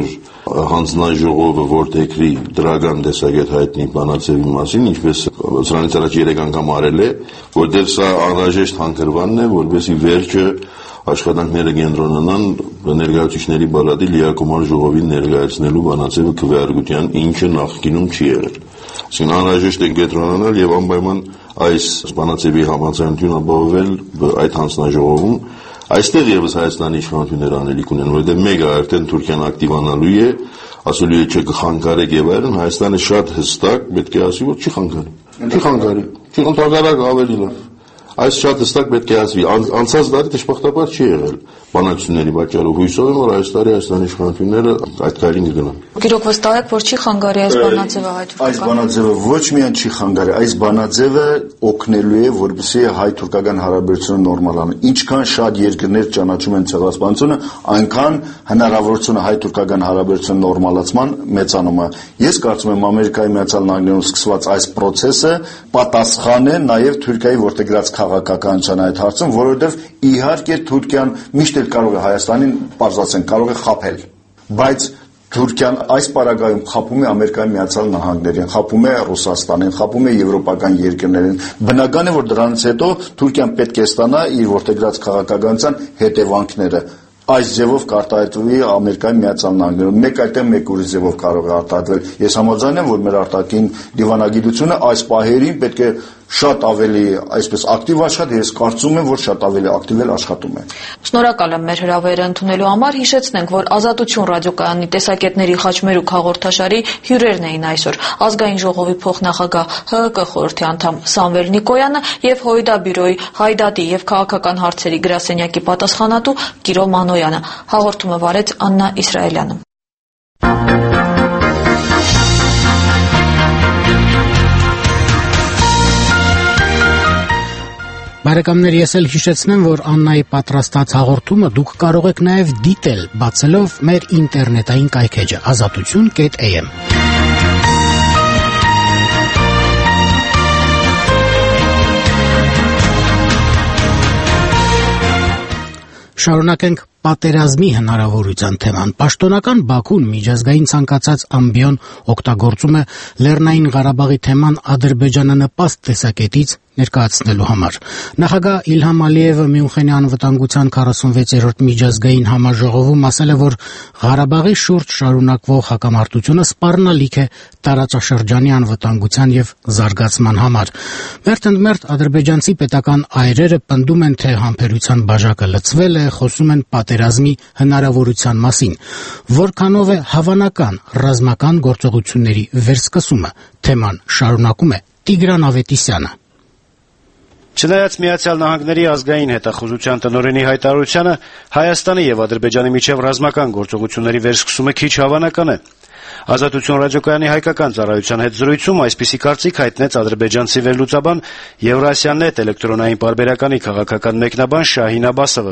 հանձնաժողովը որտեղի դրական տեսակետ հայտնի բանաձևի մասին, ինչպես սրանից առաջ երեք անգամ արել է, որտեղ սա անհրաժեշտ հանքրվանն է, որպեսզի վերջը աշխատանքները կենտրոնանան ներկայացուցիչների բալատի լիակոմար ժողովին ներկայացնելու բանաձևը քվեարկության, ինչը նախկինում չի եղել։ Այսինքն անհրաժեշտ է կենտրոնանալ եւ անպայման այս բանաձևի համաձայնություն ապահովել այդ հանձնաժողովում։ Այստեղ եւս Հայաստանի իշխանությունները անելիք ունեն, որովհետեւ մեկը արդեն Թուրքիան ակտիվանալու է, ասելու է չէ կխանգարեք եւ այլն, Հայաստանը շատ հստակ պետք է ասի, որ չի խանգարի։ Չի խանգարի։ Չի խանգարակ ավելի լավ։ Այս շատ հստակ պետք է ասվի։ Անցած տարի դժբախտաբար չի եղել բանակցությունների պատճառով։ Հույսով եմ, որ այս տարի Հայաստանի իշխանությունները այդ քայլին կգնան։ Գիրոք վստահ եք, որ չի խանգարի այս բանաձևը հայ-թուրքական։ Այս բանաձևը ոչ միայն չի խանգարի, այս բանաձևը օգնելու է, որպեսզի հայ-թուրքական հարաբերությունը նորմալանան։ Ինչքան շատ երկրներ ճանաչում են ցեղասպանությունը, այնքան հնարավորությունը հայ-թուրքական հարաբերության նորմալացման մեծանում է։ Ես կարծում եմ, Ամերիկայի Միացյալ Նահանգներում սկսված այս process-ը պատասխան է նաև Թուրքիայի որտեղած քաղաքականության այդ հարցում, որովհետև իհարկե Թուրքիան միշտ էլ կարող է Հայաստանին պարզացեն, կարող է խաբել, բայց Թուրքիան այս պարագայում խաբում է Ամերիկայի Միացյալ Նահանգներին, խաբում է Ռուսաստանին, խաբում է եվրոպական երկրներին։ Բնական է, որ դրանից հետո Թուրքիան պետք է ստանա իր որտեղած քաղաքականության հետևանքները։ Այս ձևով կարտահայտվի Ամերիկայի Միացյալ Նահանգներում, մեկ այդտեղ մեկ ուրիշ ձևով կարող է արտահայտվել։ Ես համաձայն եմ, որ մեր արտաքին դիվանագիտությունը այս պահերին պետք է շատ ավելի այսպես ակտիվ աշխատի, ես կարծում եմ, որ շատ ավելի ակտիվ էլ աշխատում է։ Շնորհակալ եմ մեր հրավերը ընդունելու համար, հիշեցնենք, որ Ազատություն ռադիոկայանի տեսակետների խաչմերուկ հաղորդաշարի հյուրերն էին այսօր Ազգային ժողովի փոխնախագահ ՀՀԿ խորհրդի անդամ Սամվել Նիկոյանը եւ ՀՅԴ բյուրոյի հայդատի եւ քաղաքական հարցերի գրասենյակի պատասխանատու Կիրո Մանոյանը։ Հաղորդումը վարեց Աննա Իսրայելյանը։ Բարեկամներ, ես էլ հիշեցնեմ, որ Աննայի պատրաստած հաղորդումը դուք կարող եք նաև դիտել, բացելով մեր ինտերնետային կայքէջը ազատություն կետ էյ էմ։ Շարունակենք պատերազմի հնարավորության թեման։ Պաշտոնական Բաքուն միջազգային ցանկացած ամբիոն օգտագործում է Լեռնային Ղարաբաղի թեման Ադրբեջանը նպաստ տեսակետից ներկայացնելու համար։ Նախագահ Իլհամ Ալիևը Մյունխենի անվտանգության քառասունվեցերորդ միջազգային համաժողովում ասել է, որ Ղարաբաղի շուրջ շարունակվող հակամարտությունը սպառնալիք է տարածաշրջանի անվտանգության եւ զարգացման համար։ Մերթընդմերթ ադրբեջանցի պետական այրերը պնդում են, թե համբերության բաժակը լցվել է, խոսում են պատերազմի հնարավորության մասին, որքանով է հավանական ռազմական գործողությունների վերսկսումը։ Թեման շարունակում է Տիգրան Ավետիսյանը։ Չնայած Միացյալ Նահանգների ազգային հետախուզության տնօրենի հայտարարությանը, Հայաստանի եւ Ադրբեջանի միջև ռազմական գործողությունների վերսկսումը քիչ հավանական է։ Ազատություն ռադիոկայանի հայկական ծառայության հետ զրույցում այսպիսի կարծիք հայտնեց ադրբեջանցի վերլուծաբան Եվրասիանետ էլեկտրոնային պարբերականի քաղաքական մեկնաբան Շահին Աբասովը։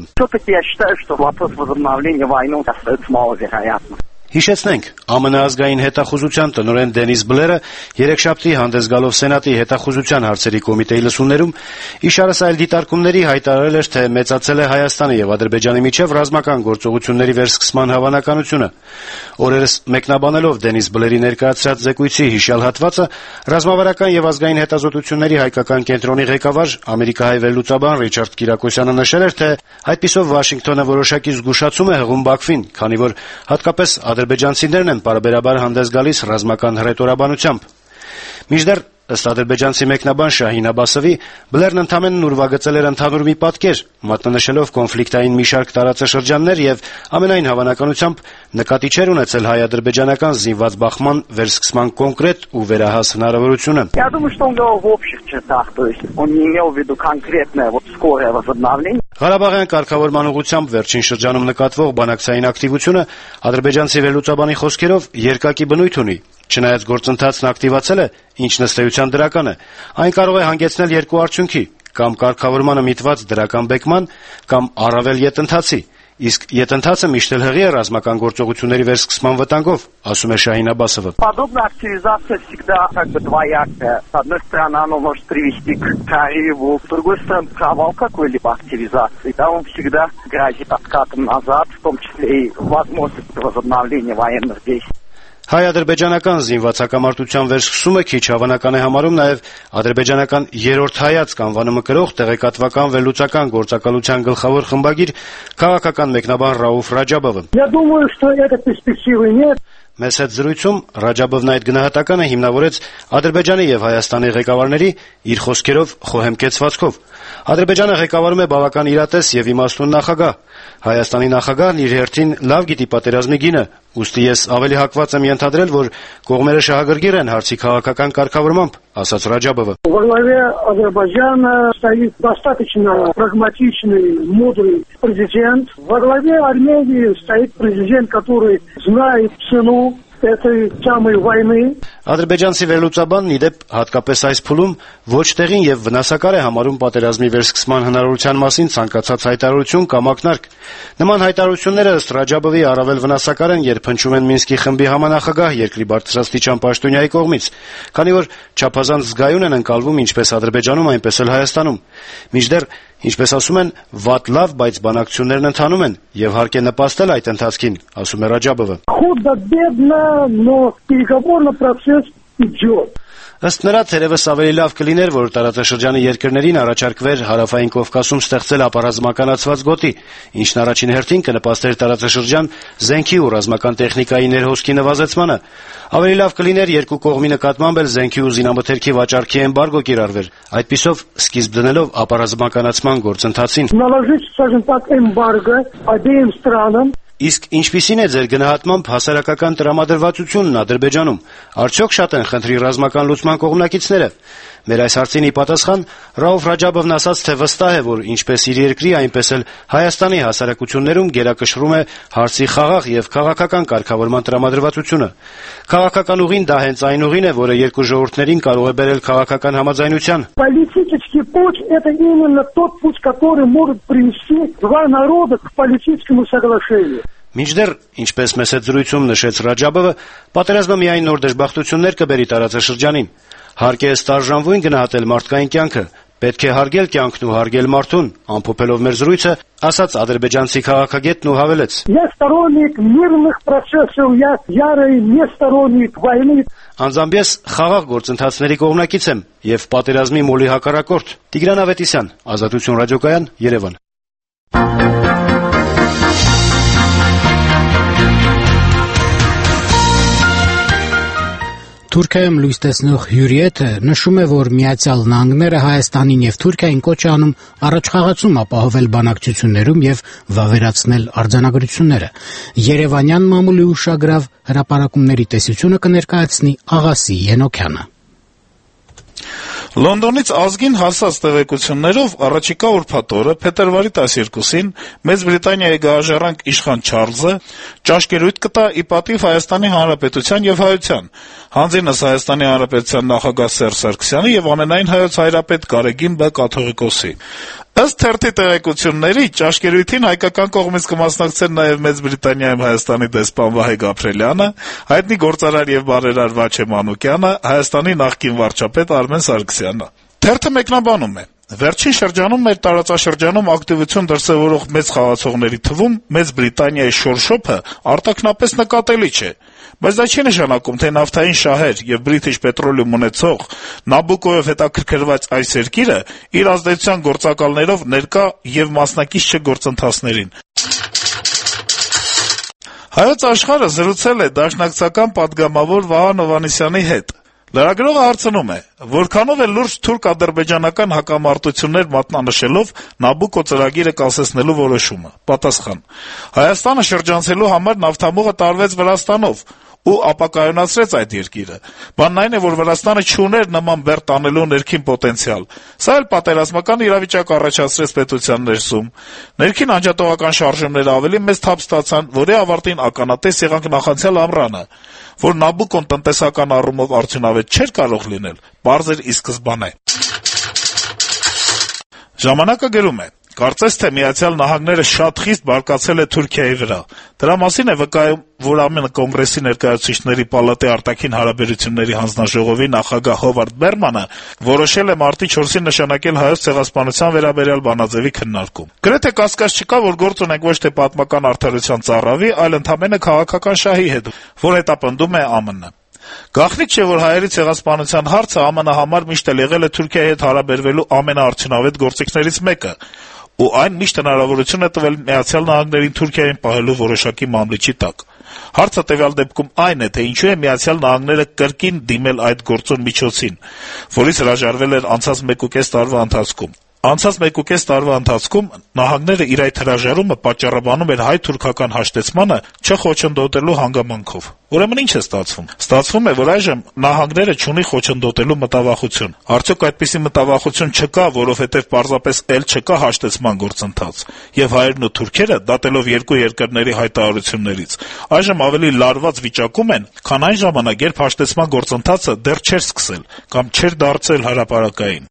Հիշեցնենք, ԱՄՆ ազգային հետախուզության տնօրեն Դենիս Բլերը երեքշաբթի հանդես գալով Սենատի հետախուզության հարցերի կոմիտեի լսումներում իշարս այլ դիտարկումների հայտարարել էր, թե մեծացել է Հայաստանի եւ Ադրբեջանի միջև ռազմական գործողությունների վերսկսման հավանականությունը։ Օրերս մեկնաբանելով Դենիս Բլերի ներկայացրած զեկույցի հիշյալ հատվածը, ռազմավարական եւ ազգային հետազոտությունների հայկական կենտրոնի ղեկավար ամերիկահայ վերլուծաբան Ռիչարդ Կիրակոսյանը նշել էր, թե այդպիսով Վաշինգտոնը որոշակի զգուշացում է հղում Բաքվին, քանի որ հատկապես ադրբեջանցիներն են պարբերաբար հանդես գալիս ռազմական հռետորաբանությամբ։ Մինչդեռ, ըստ ադրբեջանցի մեկնաբան Շահին Աբասովի, Բլերն ընդամենն ուրվագծել էր ընդհանուր մի պատկեր, մատնանշելով կոնֆլիկտային մի շարք տարածաշրջաններ եւ ամենայն հավանականությամբ նկատի չէր ունեցել հայ-ադրբեջանական զինված բախման վերսկսման կոնկրետ ու վերահաս հնարավորությունը։ Я думаю, что он говорил в общих чертах, то есть он не имел в виду конкретное вот скорое возобновление. Ղարաբաղյան կարգավորման ուղղությամբ վերջին շրջանում նկատվող բանակցային ակտիվությունը ադրբեջանցի վերլուծաբանի խոսքերով երկակի բնույթ ունի։ Չնայած գործընթացն ակտիվացել է, ինչ նստեյության դրական է, այն կարող է հանգեցնել երկու արդյունքի՝ կամ կարգավորմանը միտված դրական բեկման, կամ առավել ետընթացի, Իսկ ետընթացը միշտ էլ հղի է ռազմական գործողությունների վերսկսման ватангով, ասում է Շահին Աբասովը. Подобная активизация всегда как бы двоякая. С одной стороны, оно может привести к прорыву, с другой стороны, провал какой-либо активизации. Да, он всегда грозит откатом назад, в том числе и возможность возобновления военных действий. Հայ-ադրբեջանական զինված հակամարտության վերսկսումը քիչ հավանական է համարում նաև ադրբեջանական երրորդ հայացք անվանումը կրող տեղեկատվական վերլուծական գործակալության գլխավոր խմբագիր քաղաքական մեկնաբան Ռաուֆ Ռաջաբովը. Я думаю, что этой перспективы нет. Մեծ հետ զրույցում Ռաջաբովն այդ գնահատականը հիմնավորեց Ադրբեջանի եւ Հայաստանի ղեկավարների իր խոսքերով խոհեմ կեցվածքով. Ադրբեջանը ղեկավարում է բավական իրատես եւ իմաստուն նախագահ. Հայաստանի նախագահն իր հերթին լավ գիտի պատերազմի գինը, ուստի ես ավելի հակված եմ ենթադրել, որ կողմերը շահագրգիռ են հարցի քաղաքական կարգավորմամբ, ասաց Ռաջաբովը. Во главе Азербайджана стоит достаточно прагматичный, мудрый президент. Во главе Армении стоит президент, который знает цену этой самой войны. Ադրբեջանցի վերլուծաբանն ի դեպ հատկապես այս փուլում ոչ տեղին եւ վնասակար է համարում պատերազմի վերսկսման հնարավորության մասին ցանկացած հայտարարություն կամ ակնարկ. Նման հայտարարությունները ըստ Ռաջաբովի առավել վնասակար են, երբ հնչում են Մինսկի խմբի համանախագահ երկրի բարձրաստիճան պաշտոնյայի կողմից, քանի որ չափազանց զգայուն են ընկալվում ինչպես Ադրբեջանում, այնպես էլ Հայաստանում։ Մինչդեռ, ինչպես ասում են, վատ լավ, բայց բանակցություններն ընթանում են եւ հարկ է նպաստել այդ ընթացքին, ասում է Ռաջաբովը. Худо-бедно, но переговорный процесс идет. Ըստ նրա, թերևս ավելի լավ կլիներ, որ տարածաշրջանի երկրներին առաջարկվեր Հարավային Կովկասում ստեղծել ապառազմականացված գոտի, ինչն առաջին հերթին կնպաստեր տարածաշրջան զենքի ու ռազմական տեխնիկայի ներհոսքի նվազեցմանը։ Ավելի լավ կլիներ երկու կողմի նկատմամբ էլ զենքի ու զինամթերքի վաճառքի էմբարգո կիրառվեր, այդպիսով սկիզբ դնելով ապառազմականացման գործընթացին։ Наложить, скажем так, эмбарго обеим странам. Իսկ ինչպիսին է ձեր գնահատմամբ հասարակական տրամադրվածությունն Ադրբեջանում, արդյոք շատ են խնդրի ռազմական լուծման կողմնակիցները։ Մեր այս հարցին ի պատասխան Ռաուֆ Ռաջաբովն ասաց, թե վստահ է, որ ինչպես իր երկրի, այնպես էլ Հայաստանի հասարակություններում գերակշռում է հարցի խաղաղ եւ քաղաքական կարգավորման տրամադրվածությունը։ Քաղաքական ուղին դա հենց այն ուղին է, որը երկու ժողովուրդներին կարող է բերել քաղաքական համաձայնության։ Политический путь – это именно тот путь, который может привести два народа к политическому соглашению. Մինչդեռ, ինչպես մեծ հետ զրույցում նշեց Ռաջաբովը, պատերազմը միայն նոր դժբախտություններ կբերի տարածաշրջանին։ Հարկ է ստարժանվույն գնահատել մարդկային կյանքը, պետք է հարգել կյանքն ու հարգել մարդուն, ամփոփելով մեր զրույցը, ասաց ադրբեջանցի քաղաքագետն ու հավելեց. Я сторонник мирных процессов, я ярый не сторонник войны. Անձամբ ես խաղաղ գործընթացների կողմնակից եմ եւ պատերազմի մոլի հակառակորդ։ Տիգրան Ավետիսյան, Ազատություն ռադիոկայան, Երևան։ Թուրքիայում լույս տեսնող հյուրիեթը նշում է, որ Միացյալ Նահանգները Հայաստանին եւ Թուրքիային կոչ է անում առաջխաղացում ապահովել բանակցություններում եւ վավերացնել արձանագրությունները։ Երևանյան մամուլի ուշագրավ հրապարակումների տեսությունը կներկայացնի Աղասի Ենոքյանը։ Լոնդոնից ազգին հասած տեղեկություններով առաջիկա ուրբաթ օրը փետրվարի տասներկուսին Մեծ Բրիտանիայի գահաժառանգ իշխան Չարլզը ճաշկերույթ կտա ի պատիվ Հայաստանի Հանրապետության եւ Հայության, հանձինս Հայաստանի Հանրապետության նախագահ Սերժ Սարգսյանի եւ ամենայն հայոց հայրապետ Գարեգին Բ. Կաթողիկոսի։ Ըստ թերթի տեղեկությունների, ճաշկերույթին հայկական կողմից կմասնակցեն նաև Մեծ Բրիտանիայում Հայաստանի դեսպան Վահե Գաբրելյանը, հայտնի գործարար եւ բարերար Վաչե Մանուկյանը, Հայաստանի նախկին վարչապետ Արմեն Սարգսյանը։ Թերթը մեկնաբանում է. Վերջին շրջանում մեր տարածաշրջանում ակտիվություն դրսևորող մեծ խաղացողների թվում Մեծ Բրիտանիայի շորշոփը արտաքնապես նկատելի չէ, բայց դա չի նշանակում, թե նավթային շահեր եւ British Petroleum ունեցող Նաբուկոյով հետաքրքրված այս երկիրը իր ազդեցության գործակալներով ներկա եւ մասնակից չէ գործընթացներին։ Հայոց աշխարհը զրուցել է դաշնակցական պատգամավոր Վահան Հովհաննիսյանի հետ։ Լրագրողը հարցնում է, որքանով է լուրջ թուրք-ադրբեջանական հակամարտություններ մատնանշելով Նաբուկո ծրագիրը կասեցնելու որոշումը։ Պատասխան. Հայաստանը շրջանցելու համար նավթամուղը տարվեց Վրաստանով ու ապակայունացրեց այդ երկիրը։ Բանն այն է, որ Վրաստանը չուներ նման բեռ տանելու ներքին պոտենցիալ։ Սա էլ պատերազմական իրավիճակ առաջացրեց պետության ներսում։ Ներքին անջատողական շարժումները ավելի մեծ թափ ստացան, որի ավարտին ականատես եղանք նախանցյալ ամռանը, որ Նաբուկոն տնտեսական առումով արդյունավետ չէր կարող լինել, պարզ էր ի սկզբանե։ Ժամանակը գրում է. Կարծես թե Միացյալ Նահանգները շատ խիստ բարկացել է Թուրքիայի վրա։ Դրա մասին է վկայում, որ ԱՄՆ կոնգրեսի ներկայացուցիչների պալատի արտաքին հարաբերությունների հանձնաժողովի նախագահ Հովարդ Բերմանը որոշել է մարտի չորսին նշանակել Հայոց ցեղասպանության վերաբերյալ բանաձեւի քննարկում։ Գրեթե կասկած չկա, որ գործ ունենք ոչ թե պատմական արդարության ծառավի, այլ ընդհանրապես քաղաքական շահի հետ, որ հետապնդում է ԱՄՆ-ը։ Գաղտնիք չէ, որ հայերի ցեղասպանության հարցը ԱՄՆ համար միշտ էլ եղել է Թուրքիայի հետ հարաբերվելու ամենաարդյունավետ գործիքներից մեկը, ու այն միշտ հնարավորություն է տվել Միացյալ Նահանգներին Թուրքիային պահելու որոշակի մամլիչի տակ։ Հարցը տվյալ դեպքում այն է, թե ինչու է Միացյալ Նահանգները կրկին դիմել այդ գործուն միջոցին, որից հրաժարվել էր անցած մեկուկես տարվա ընթացքում։ Անցած մեկուկես տարվա ընթացքում նահանգները իր այդ հրաժարումը պատճառաբանում էր հայ-թուրքական հաշտեցմանը չխոչընդոտելու հանգամանքով։ Ուրեմն ինչ է ստացվում։ Ստացվում է, որ այժմ նահանգները չունի խոչընդոտելու մտավախություն։ Արդյոք այդպիսի մտավախություն չկա, որովհետև պարզապես էլ չկա հաշտեցման գործընթաց։ Եվ հայերն ու թուրքերը, դատելով երկու երկրների հայտարարություններից, այժմ ավելի լարված վիճակում են, քան այն ժամանակ, երբ հաշտեցման գործընթացը դեռ չէր սկսել կամ չէր դարձել հրապարակային։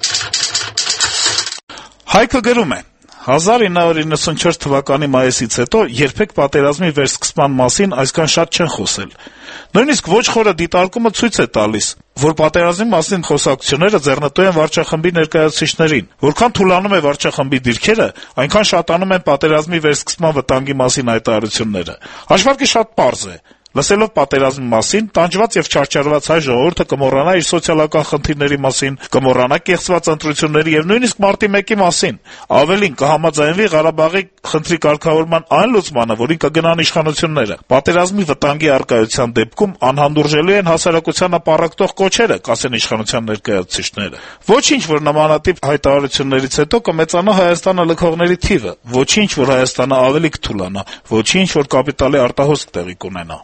Հայքը գրում է. հազար ինը հարյուր իննսունչորս թվականի մայիսից հետո երբեք պատերազմի վերսկսման մասին այսքան շատ չեն խոսել։ Նույնիսկ ոչ խորը դիտարկումը ցույց է տալիս, որ պատերազմի մասին խոսակցությունները ձեռնտու են վարչախմբի ներկայացուցիչներին։ Որքան թուլանում է վարչախմբի դիրքերը, այնքան շատանում են պատերազմի վերսկսման վտանգի մասին հայտարարությունները։ Հաշվարկը շատ պարզ է։ Լսելով պատերազմի մասին, տանջված եւ չարչարված հայ ժողովուրդը կմոռանա իր սոցիալական խնդիրների մասին, կմոռանա կեղծված ընտրությունների եւ նույնիսկ մարտի մեկի մասին։ Ավելին, կհամաձայնվի Ղարաբաղի խնդրի կարգավորման այն լուծմանը, որին կգնան իշխանությունները։ Պատերազմի վտանգի առկայության դեպքում անհանդուրժելի են հասարակությանը պառակտող կոչերը, կասեն իշխանության ներկայացուցիչները։ Ոչինչ, որ նմանատիպ հայտարարություններից հետո կմեծանա Հայաստանը լքողների թիվը, ոչինչ, որ Հայաստանը ավելի կթուլանա, ոչինչ, որ կապիտալի արտահոսք տեղի կունենա։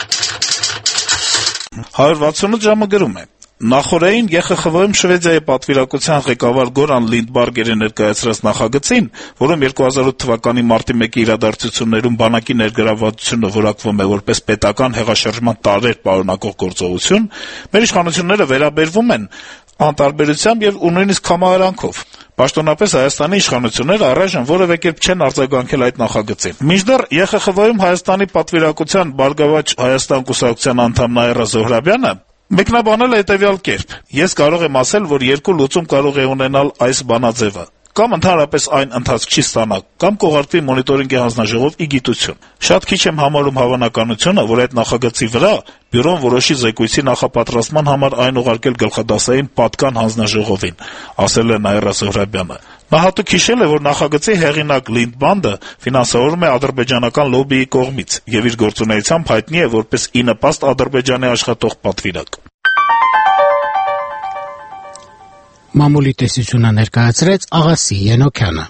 հարյուր վաթսունութ ժամը գրում է. Նախորդին ԵԽԽՎ-ում Շվեդիայի պատվիրակության ղեկավար Գորան Լինդբարգերը ներկայացրած նախագծին, որում երկու հազար ութ թվականի մարտի մեկի իրադարձություններում բանակի ներգրավվածությունը որակվում է որպես պետական հեղաշրջման տարրեր պարունակող գործողություն, մեր իշխանությունները վերաբերվում են անտարբերությամբ եւ նույնիսկ համահարանքով։ Պաշտոնապես Հայաստանի իշխանությունները առայժմ որևէ կերպ չեն արձագանքել այդ նախագծին։ Մինչդեռ ԵԽԽՎ-ում Հայաստանի պատվիրակության Բարգավաճ Հայաստան կուսակցության անդամ Նաիրա Զոհրաբյանը մեկնաբանել է հետեւյալ կերպ. Ես կարող եմ ասել, որ երկու լուծում կարող է ունենալ այս բանաձևը։ Կամ ընդհանրապես այն ընթացք չի ստանա, կամ կողարկվի մոնիտորինգի հանձնաժողով ի գիտություն։ Շատ քիչ եմ համարում հավանականությունը, որ այդ նախագծի վրա բյուրոն որոշի զեկույցի նախապատրաստման համար այն ուղարկել գլխադասային պատկան հանձնաժողովին, ասել է Նաիրա Զոհրաբյանը։ Նա հատուկ հիշել է, որ նախագծի հեղինակ Լինդբանդը ֆինանսավորվում է ադրբեջանական լոբբիի կողմից եւ իր գործունեությամբ հայտնի է որպես ի նպաստ Ադրբեջանի աշխատող պատվիրակ։ Մամուլի տեսությունը ներկայացրեց Աղասի Ենոքյանը։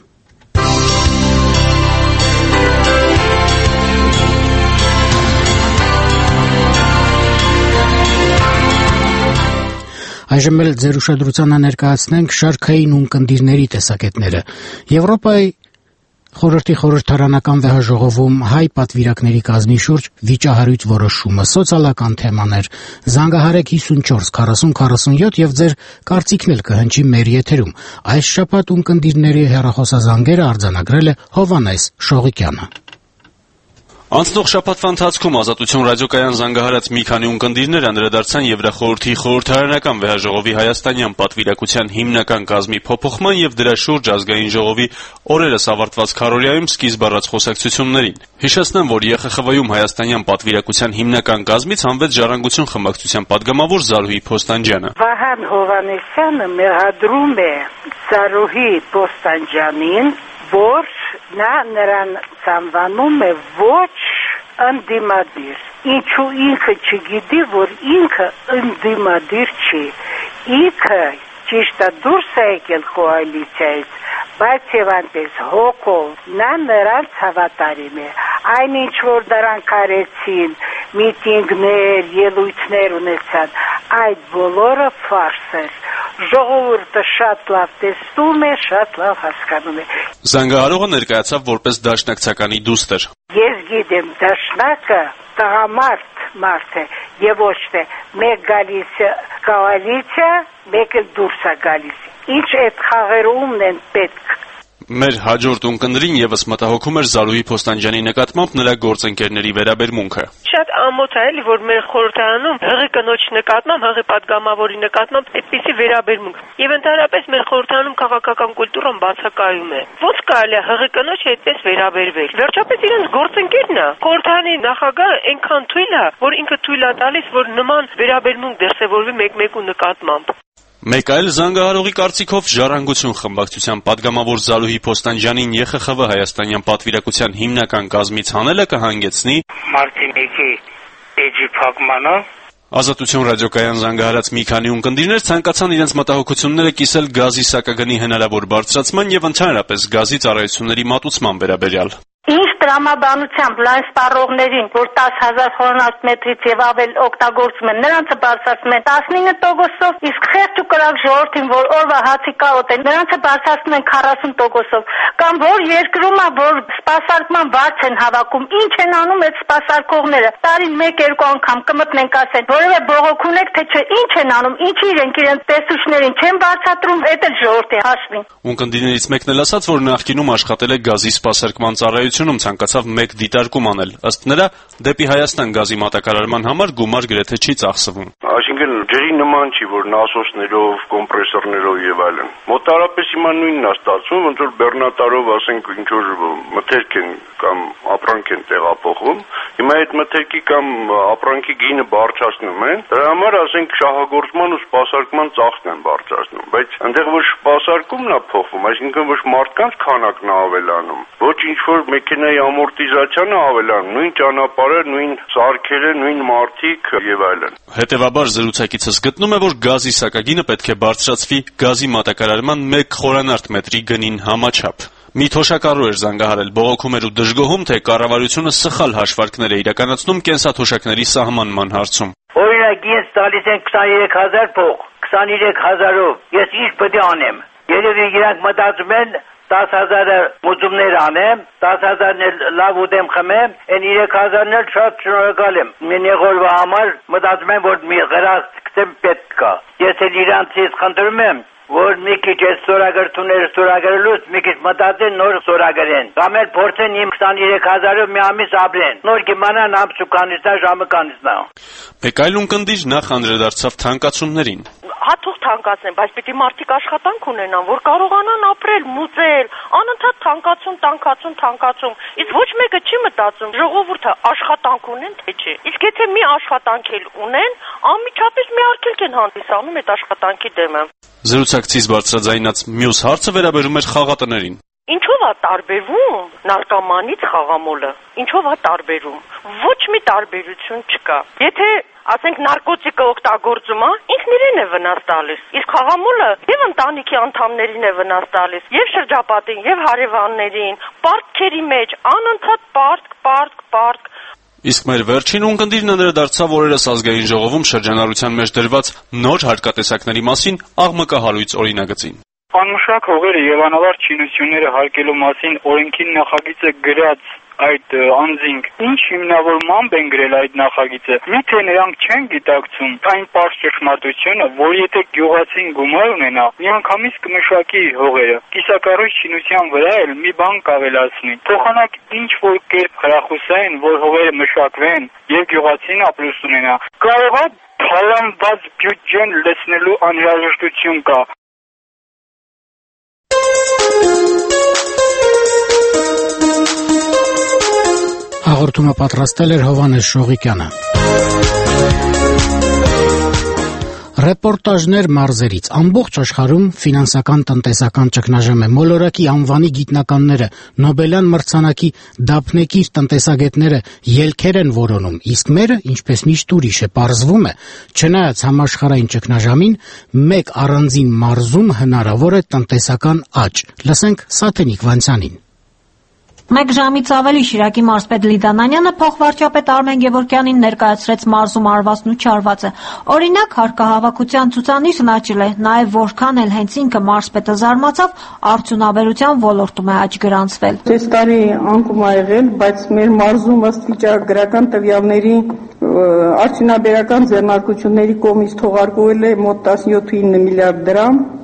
Այժմ էլ ձեր ուշադրությանը ներկայացնենք շարքային ունկնդիրների տեսակետները։ Եվրոպայի Խորհրդի խորհրդարանական վեհաժողովում հայ պատվիրակների կազմի շուրջ վիճահարույց որոշումը, սոցիալական թեմաներ, զանգահարեք հիսունչորս քառասուն քառասունյոթ եւ ձեր կարծիքն էլ կհնչի մեր եթերում։ Այս շաբաթ ունկնդիրների հեռախոսազանգերը արձանագրել է Հովանես Շողիկյանը։ Անցնող շաբաթվա ընթացքում Ազատություն ռադիոկայան զանգահարած մի քանի ունկնդիրներ անդրադարձան Եվրախորհրդի խորհրդարանական վեհաժողովի հայաստանյան պատվիրակության հիմնական կազմի փոփոխման եւ դրա շուրջ ազգային ժողովի օրերս ավարտված քարոզիայում սկիզբ առած խոսակցություններին։ Հիշեցնեմ, որ ԵԽԽՎ-ում հայաստանյան պատվիրակության հիմնական կազմից հանվեց Ժառանգություն խմբակցության падգամավոր Զարուհի Փոստանջյանը։ Վահան Հովանեսյանը մեղադրում է Զարուհի Փոստանջյանին, որ նա նրան ցանվանում է ոչ ընդդիմադիր։ Ինչու ինքը չգիտի, որ ինքը ընդդիմադիր չի։ Ինքը ճիշտ է դուրս է եկել կոալիցիայից, բայց եւ այնպես հոգով նա նրանց հավատարիմ է։ Այնինչ որ նրանք արեցին, միտինգներ, ելույթներ ունեցան, այդ բոլորը ֆարս էր։ Ժողովուրդը շատ լավ տեսնում է, շատ լավ հասկանում է։ Զանգահարողը ներկայացավ որպես դաշնակցականի դուստր։ Ես գիտեմ, դաշնակը տղամարդ մարդ է եւ ոչ թե մեկ գալիս է կոալիցիա, մեկ էլ դուրս է գալիս։ Ինչ այդ խաղերումն են պետք։ Մեր հաջորդ ունկնդրին եւս մտահոգում էր Զարուհի Փոստանջյանի նկատմամբ նրա գործընկերների վերաբերմունքը։ Շատ ամոթ է, էլի, որ մեր խորհրդարանում հղի կնոջ նկատմամբ, հղի պատգամավորի նկատմամբ այդպիսի վերաբերմունք։ Եվ ընդհանրապես մեր խորհրդարանում քաղաքական կուլտուրան բացակայում է։ Ոնց կարելի է հղի կնոջ այդպես վերաբերվել։ Վերջապես իրենց գործընկերն է։ Խորհրդարանի նախագահը այնքան թույլ է, որ ինքը թույլ է տալիս, որ նման վերաբերմունք դրսևորվի մեկ-մեկու նկատմամբ։ Մեկ այլ զանգահարողի կարծիքով Ժառանգություն խմբակցության պատգամավոր Զարուհի Փոստանջյանին Է Խ Խ V հայաստանյան պատվիրակության հիմնական կազմից հանելը կհանգեցնի մարտի մեկի էջի փակմանը։ Ազատություն ռադիոկայան զանգահարած մի քանի ունկնդիրներ ցանկացան իրենց մտահոգությունները կիսել գազի սակագնի հնարավոր բարձրացման եւ ընդհանրապես գազի ծառայությունների մատուցման վերաբերյալ։ Ինչ տրամաբանությամբ լայն սպառողներին, որ տասը հազար խորանարդ մետրից եւ ավել օգտագործում են, նրանց բարձրացնում են տասնինը տոկոսով, իսկ խեղճ ու կրակ ժողովրդին, որ օրվա հացի կարոտ են, նրանց բարձրացնում են քառասուն տոկոսով, կամ որ երկրում է, որ սպասարկման վարձ են հավաքում, ինչ են անում այդ սպասարկողները, տարին մեկ-երկու անգամ կմտնեն կասեն, որևէ բողոք ունեք, թե չէ, ինչ են անում, ինչ իրենք իրենց տեսուչներին չեն բարձրացնում, այդ էլ ժողովրդի հաշվին։ Ունկնդիրներից մեկն էլ ասաց, որ նախկինում աշխատել է գազի սպասարկման ծառայությունում, ցանկացավ մեկ դիտարկում անել։ Ըստ նրա, դեպի Հայաստան գազի մատակարարման համար գումար գրեթե չի ծախսվում։ Այսինքն ջրի նման չի, որ նասոսներով, կոմպրեսորներով եւ այլն։ Մոտարապես հիմա նույնն է ստացվում, ոնց որ բեռնատարով, ասենք, ինչ որ մթերք են կամ ապրանք են տեղափոխում։ Հիմա այդ մթերքի կամ ապրանքի գինը բարձրացնում են։ Դրա համար, ասենք, շահագործման ու սպասարկման ծախսն են բարձրացնում, բայց այնտեղ որ սպասարկումն է փոխվում, այսինքն որ մարդկանց քանակն է ավելանում, ոչ ինչ որ մեքենայի ամորտիզացիանը ավելանում, նույն ճանապարհը, նույն սարքերը, նույն մարդիկ եւ այլն։ Հետևաբար զրուցակիցս գտնում է, որ գազի սակագինը պետք է բարձրացվի գազի մատակարարման մեկ խորանարդ մետրի գնին համաչափ։ Մի թոշակառու էր զանգահարել, բողոքում էր ու դժգոհում, թե կառավարությունը սխալ հաշվարկներ է իրականացնում կենսաթոշակների սահմանման հարցում։ Օրինակ, ես տալիս են քսաներեք հազար փող, քսաներեք հազարով ես ինչ պետք է անեմ։ Երևի իրանք մտածում են տասը հազարը մուծումներ անեմ, տասը հազարն էլ լավ ուտեմ խմեմ, այն երեք հազարն էլ շատ շնորհակալ եմ։ Մենեղ օրվա համար մտածում եմ, որ մի գրած գտեմ պետք կա։ Ես էլ իրանցից խնդրում եմ, որ մի քիչ այս սորագրությունները սորագրելուց մի քիչ մտածեն նոր սորագրեն։ Կամ էլ փորձեն իմ քսաներեք հազարով մի ամիս ապրեն։ Նոր կիմանան ամսու կանիցնա, ժամը կանիցնա։ Մեկ այլ ունկնդիր նախ անդրադարձավ թանկացումներին։ Հաթող թանկացնեն, բայց պիտի մարդիկ աշխատանք ունենան, որ կարողանան ապրել, մուծել, անընդհատ թանկացում, թանկացում, թանկացում։ Իսկ ոչ մեկը չի մտածում, ժողովուրդը աշխատանք ունեն, թե չէ։ Իսկ եթե մի աշխատանք էլ ունեն, անմիջապես մի արգելք են հանդիսանում այդ աշխատանքի դեմը։ Զրուցակցից բարձրաձայնած մյուս հարցը վերաբերում էր խաղատներին։ Ինչով է տարբերվում նարկոմանից խաղամոլը։ Ինչով է տարբերում։ Ոչ մի տարբերություն չկա։ Եթե ասենք նարկոտիկը օգտագործում է, ինքն իրեն է վնաս տալիս։ Իսկ խաղամոլը եւ ընտանիքի անդամներին է վնաս տալիս, եւ շրջապատին, եւ հարևաններին, պարտքերի մեջ անընդհատ պարտք, պարտք, պարտք։ Իսկ մեր վերջին ունկնդիրն անդրադարձավ օրերս ազգային ժողովում շրջանառության մեջ դրված նոր հարկատեսակների մասին աղմկահարույց օրինագծին։ Անմշակ հողերը եւ անավարտ չինությունները հարկելու մասին օրենքի նախագիծը գրած այդ անձինք ինչ հիմնավորմամբ են գրել այդ նախագիծը։ Միթե նրանք չեն գիտակցում այն պարզ ճշմարտությունը, որ եթե գյուղացին գումար ունենա, միանգամից կմշակի հողերը։ Կիսակառույց շինության վրա էլ մի բան կավելացնի։ Փոխանակ ինչ որ կերպ հրախուսային, որ հողերը մշակվեն եւ գյուղացին ապրուս ունենա։ Կարող է թալանված բյուջեն լցնելու անհրաժեշտություն կա։ Հաղորդումը պատրաստել էր Հովհաննես Շողիկյանը։ Ռեպորտաժներ մարզերից։ Ամբողջ աշխարհում ֆինանսական տնտեսական ճգնաժամ է։ Մոլորակի անվանի գիտնականները, Նոբելյան մրցանակի դափնեկիր տնտեսագետները ելքեր են որոնում, իսկ մերը, ինչպես միշտ ուրիշ է, պարզվում է, չնայած համաշխարհային ճգնաժամին, մեկ առանձին մարզում հնարավոր է տնտեսական աճ։ Լսենք Սաթենիկ Վանցյանին։ Մեկ ժամից ավելի Շիրակի մարզպետ Լիդա Նանյանը փոխվարչապետ Արմեն Գևորգյանին ներկայացրեց մարզում արվածն ու չարվածը։ Օրինակ, հարկահավաքության ցուցանիշն աճել է, նաև որքան էլ հենց ինքը մարզպետը զարմացավ, արդյունաբերության ոլորտում է աճ գրանցվել։ Այս տարի անկում ա եղել, բայց մեր մարզում ըստ վիճակագրական տվյալների արդյունաբերական ձեռնարկությունների կողմից թողարկվել է մոտ տասնյոթ ինը միլիարդ դրամ,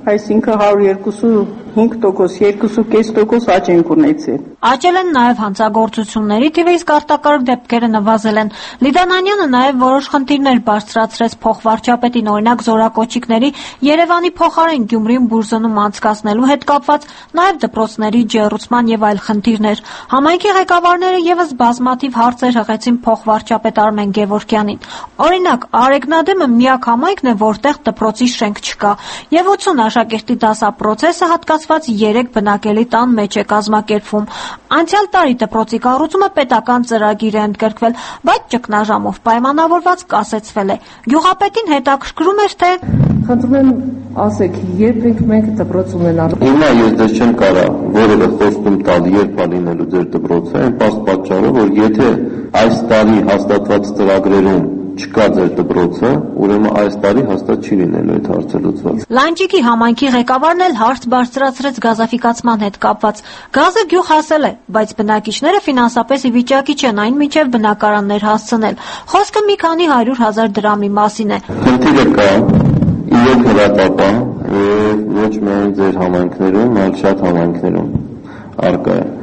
այսինքն հարյուր երկուսունհինգ տոկոս, երկու կես տոկոս աճ ենք ունեցել։ Աճել են նաև հանցագործությունների թիվը, իսկ արտակարգ դեպքերը նվազել են։ Լիդանանյանը նաև որոշ խնդիրներ բարձրացրեց փոխվարչապետին, օրինակ զորակոչիկների Երևանի փոխարեն Գյումրիում բուրզնում անցկացնելու հետ կապված, նաև դպրոցների ջեռուցման եւ այլ խնդիրներ։ Համայնքի ղեկավարները եւս բազմաթիվ հարցեր հղեցին փոխվարչապետ Արմեն Գևորգյանին։ Օրինակ, Արեգնադեմը միակ համայնքն է, որտեղ դպրոցի շենք չկա, եւ ութսուն աշակերտի դասապրոցեսը հատկացված երեք բնակելի տան մեջ է կազմակերպվում։ Անցյալ տարի դպրոցի կառուցումը պետական ծրագիր է ընդգրկվել, բայց ճգնաժամով պայմանավորված կասեցվել է։ Գյուղապետին հետաքրքրում էր, թե խնդրում եմ ասեք, երբ ենք մենք դպրոց ունենալու։ Հիմա ես ձեզ չեմ կարող որևէ խոստում տալ, երբ է լինելու ձեր դպրոցը, այն պարզ պատճառով, որ եթե այս տարի հաստատված ծրագրերում չկա ձեր դպրոցը, ուրեմն այս տարի հաստատ չի լինելու այդ հարցը լուծված։ Լանջիկի համայնքի ղեկավարն էլ հարց բարձրացրեց գազաֆիկացման հետ կապված։ Գազը գյուղ հասել է, բայց բնակիչները ֆինանսապես ի վիճակի չեն այն մինչև բնակարաններ հասցնել։ Խոսքը մի քանի հարյուր հազար դրամի մասին է։ Խնդիրը կա, իրենք հրատապա եւ ոչ միայն ձեր համայնքներում, այլ շատ համայնքներում արկա է։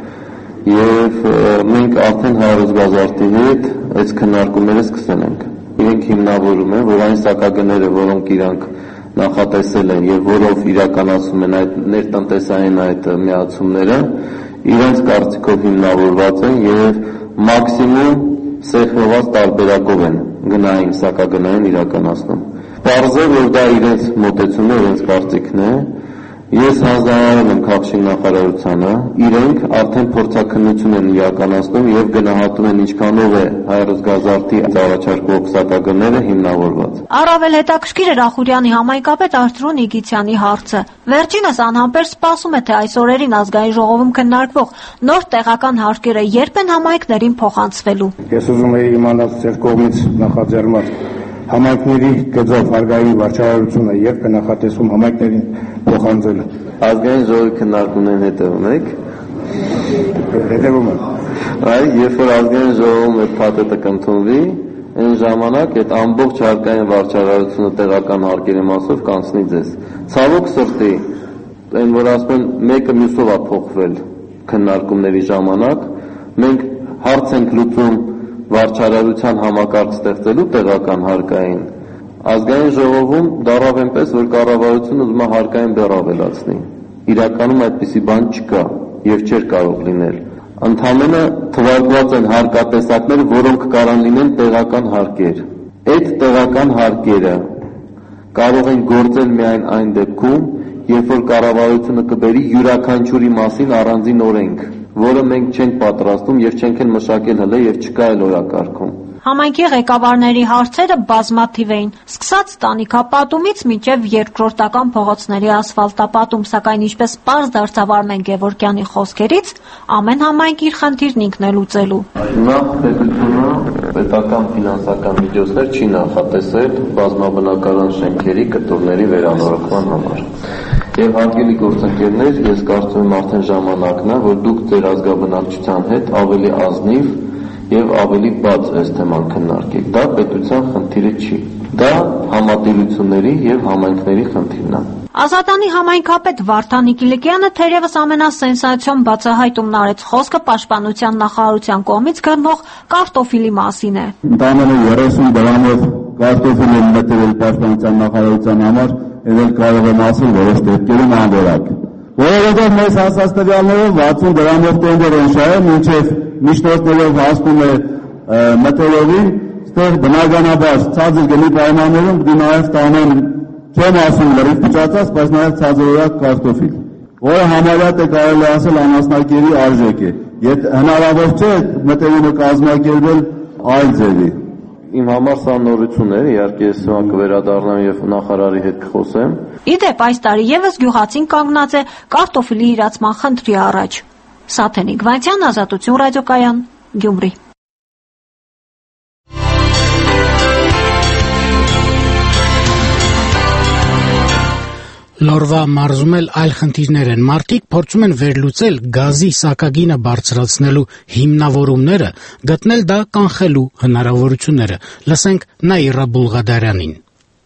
Եվ մենք արդեն հարուսգազարտի հետ այս քննարկումները սկսել ենք։ Իրենք հիմնավորում են, որ այն սակագները, որոնք իրանք նախատեսել են եւ որով իրականացում են այդ ներտնտեսային այդ միացումները, իրենց կարծիքով հիմնավորված են եւ մաքսիմում սեղմված տարբերակով են գնային սակագնային իրականացնում։ Պարզ է, որ դա իրենց մոտեցումն է, իրենց կարծիքն է։ Ես հանձնարարել եմ Քաղաքաշինի նախարարությանը, իրենք արդեն փորձաքննություն են իրականացնում եւ գնահատում են ինչքանով է հայրենասգազարտի առաջարկող սակագները հիմնավորված։ Առավել հետաքրքիր է Ռախուրյանի համայնքապետ Արթուր Նիգիցյանի հարցը։ Վերջինս անհամբեր սպասում է, թե այս օրերին ազգային ժողովում քննարկվող նոր տեղական հարկերը երբ են համայնքներին փոխանցվելու։ Ես ուզում եի իմանալ ձեր կողմից նախաձեռնված համայնքների գծով հարկային վարչարարությունը երբ է նախատեսում համայնքներին փոխանցել։ Ազգային ժողովի քննարկումներին հետևում եք։ Հետևում եմ։ Այ երբ որ ազգային ժողովում այդ փաթեթը կընդունվի, այն ժամանակ այդ ամբողջ հարկային վարչարարությունը տեղական հարկերի մասով կանցնի ձեզ։ Ցավոք սրտի, այն որ ասում են մեկը մյուսով է փոխվել քննարկումների ժամանակ, մենք հարց ենք լուծում վարչարարության համակարգ ստեղծելու տեղական հարկային, ազգային ժողովում դարավ այնպես, որ կառավարությունը ուզում է հարկային բեռ ավելացնի։ Իրականում այդպիսի բան չկա եւ չէր կարող լինել։ Ընդհանրապես թվարկված են հարկատեսակներ, որոնք կարող լինեն տեղական հարկեր։ Այդ տեղական հարկերը կարող են գործել միայն այն դեպքում, երբ որ կառավարությունը կբերի յուրաքանչյուրի մասին առանձին օրենք, որը մենք չենք պատրաստում եւ չենք են մշակել հələ եւ չկա էլ օրակարգում։ Համայնքի ղեկավարների հարցերը բազմաթիվ էին, սկսած տանիքապատումից մինչև երկրորդական փողոցների ասֆալտապատում, սակայն ինչպես պարզ դարձավ Արմեն Գևորգյանի խոսքերից, ամեն համայնք իր խնդիրն ինքն է լուծելու։ Նախ պետությունը պետական ֆինանսական միջոցներ չի նախատեսել բազմաբնակարան շենքերի կտորների վերանորոգման համար։ Եվ հարգելի գործընկերներ, ես կարծում եմ արդեն ժամանակն է, որ դուք ձեր ազգաբնակչության հետ ավելի ազնիվ եւ ավելի բաց այս թեման քննարկեք։ Դա պետության խնդիրը չի։ Դա համատիրությունների եւ համայնքների խնդիրն է։ Ազատանի համայնքապետ Վարդան Նիկիլիկյանը թերևս ամենասենսացիոն բացահայտումն արեց, խոսքը պաշտպանության նախարարության կողմից գնվող կարտոֆիլի մասին է։ Ընդամենը երեսուն դրամով կարտոֆիլ են մտել պաշտպանության նախարարության համար, եւ էլ կարող եմ ասել որոշ դեպքերում անորակ։ Որովհետեւ մեզ հասած տվյալներով վաթսուն դրամով տենդեր են շահել, մինչեւ միջնորդներով հասնում է մտերովին, ստեղ բնականաբար ցածր գնի պայմաններում դի նաեւ տանեն չեմ ասում լրիվ փչացած, բայց նաեւ ցածրորակ կարտոֆիլ, որը համարյա թե կարելի ասել անասնակերի արժեք է։ Եթե հնարավոր չէ մտերումը կազմակերպել այլ ձևի։ Իմ համար սա նորություն է, իհարկե ես սա կվերադառնամ եւ նախարարի հետ կխոսեմ։ Իդեպ այս տարի եւս գյուղացին կանգնած է կարտոֆիլի իրացման խնդրի առաջ։ Սաթենիկ Վանցյան, Ազատություն ռադիոկայան, Գյումրի։ Լորվա մարզում էլ այլ խնդիրներ են։ Մարդիկ փորձում են վերլուծել գազի սակագինը բարձրացնելու հիմնավորումները, գտնել դա կանխելու հնարավորությունները։ Լսենք Նաիրա Բուլղադարյանին։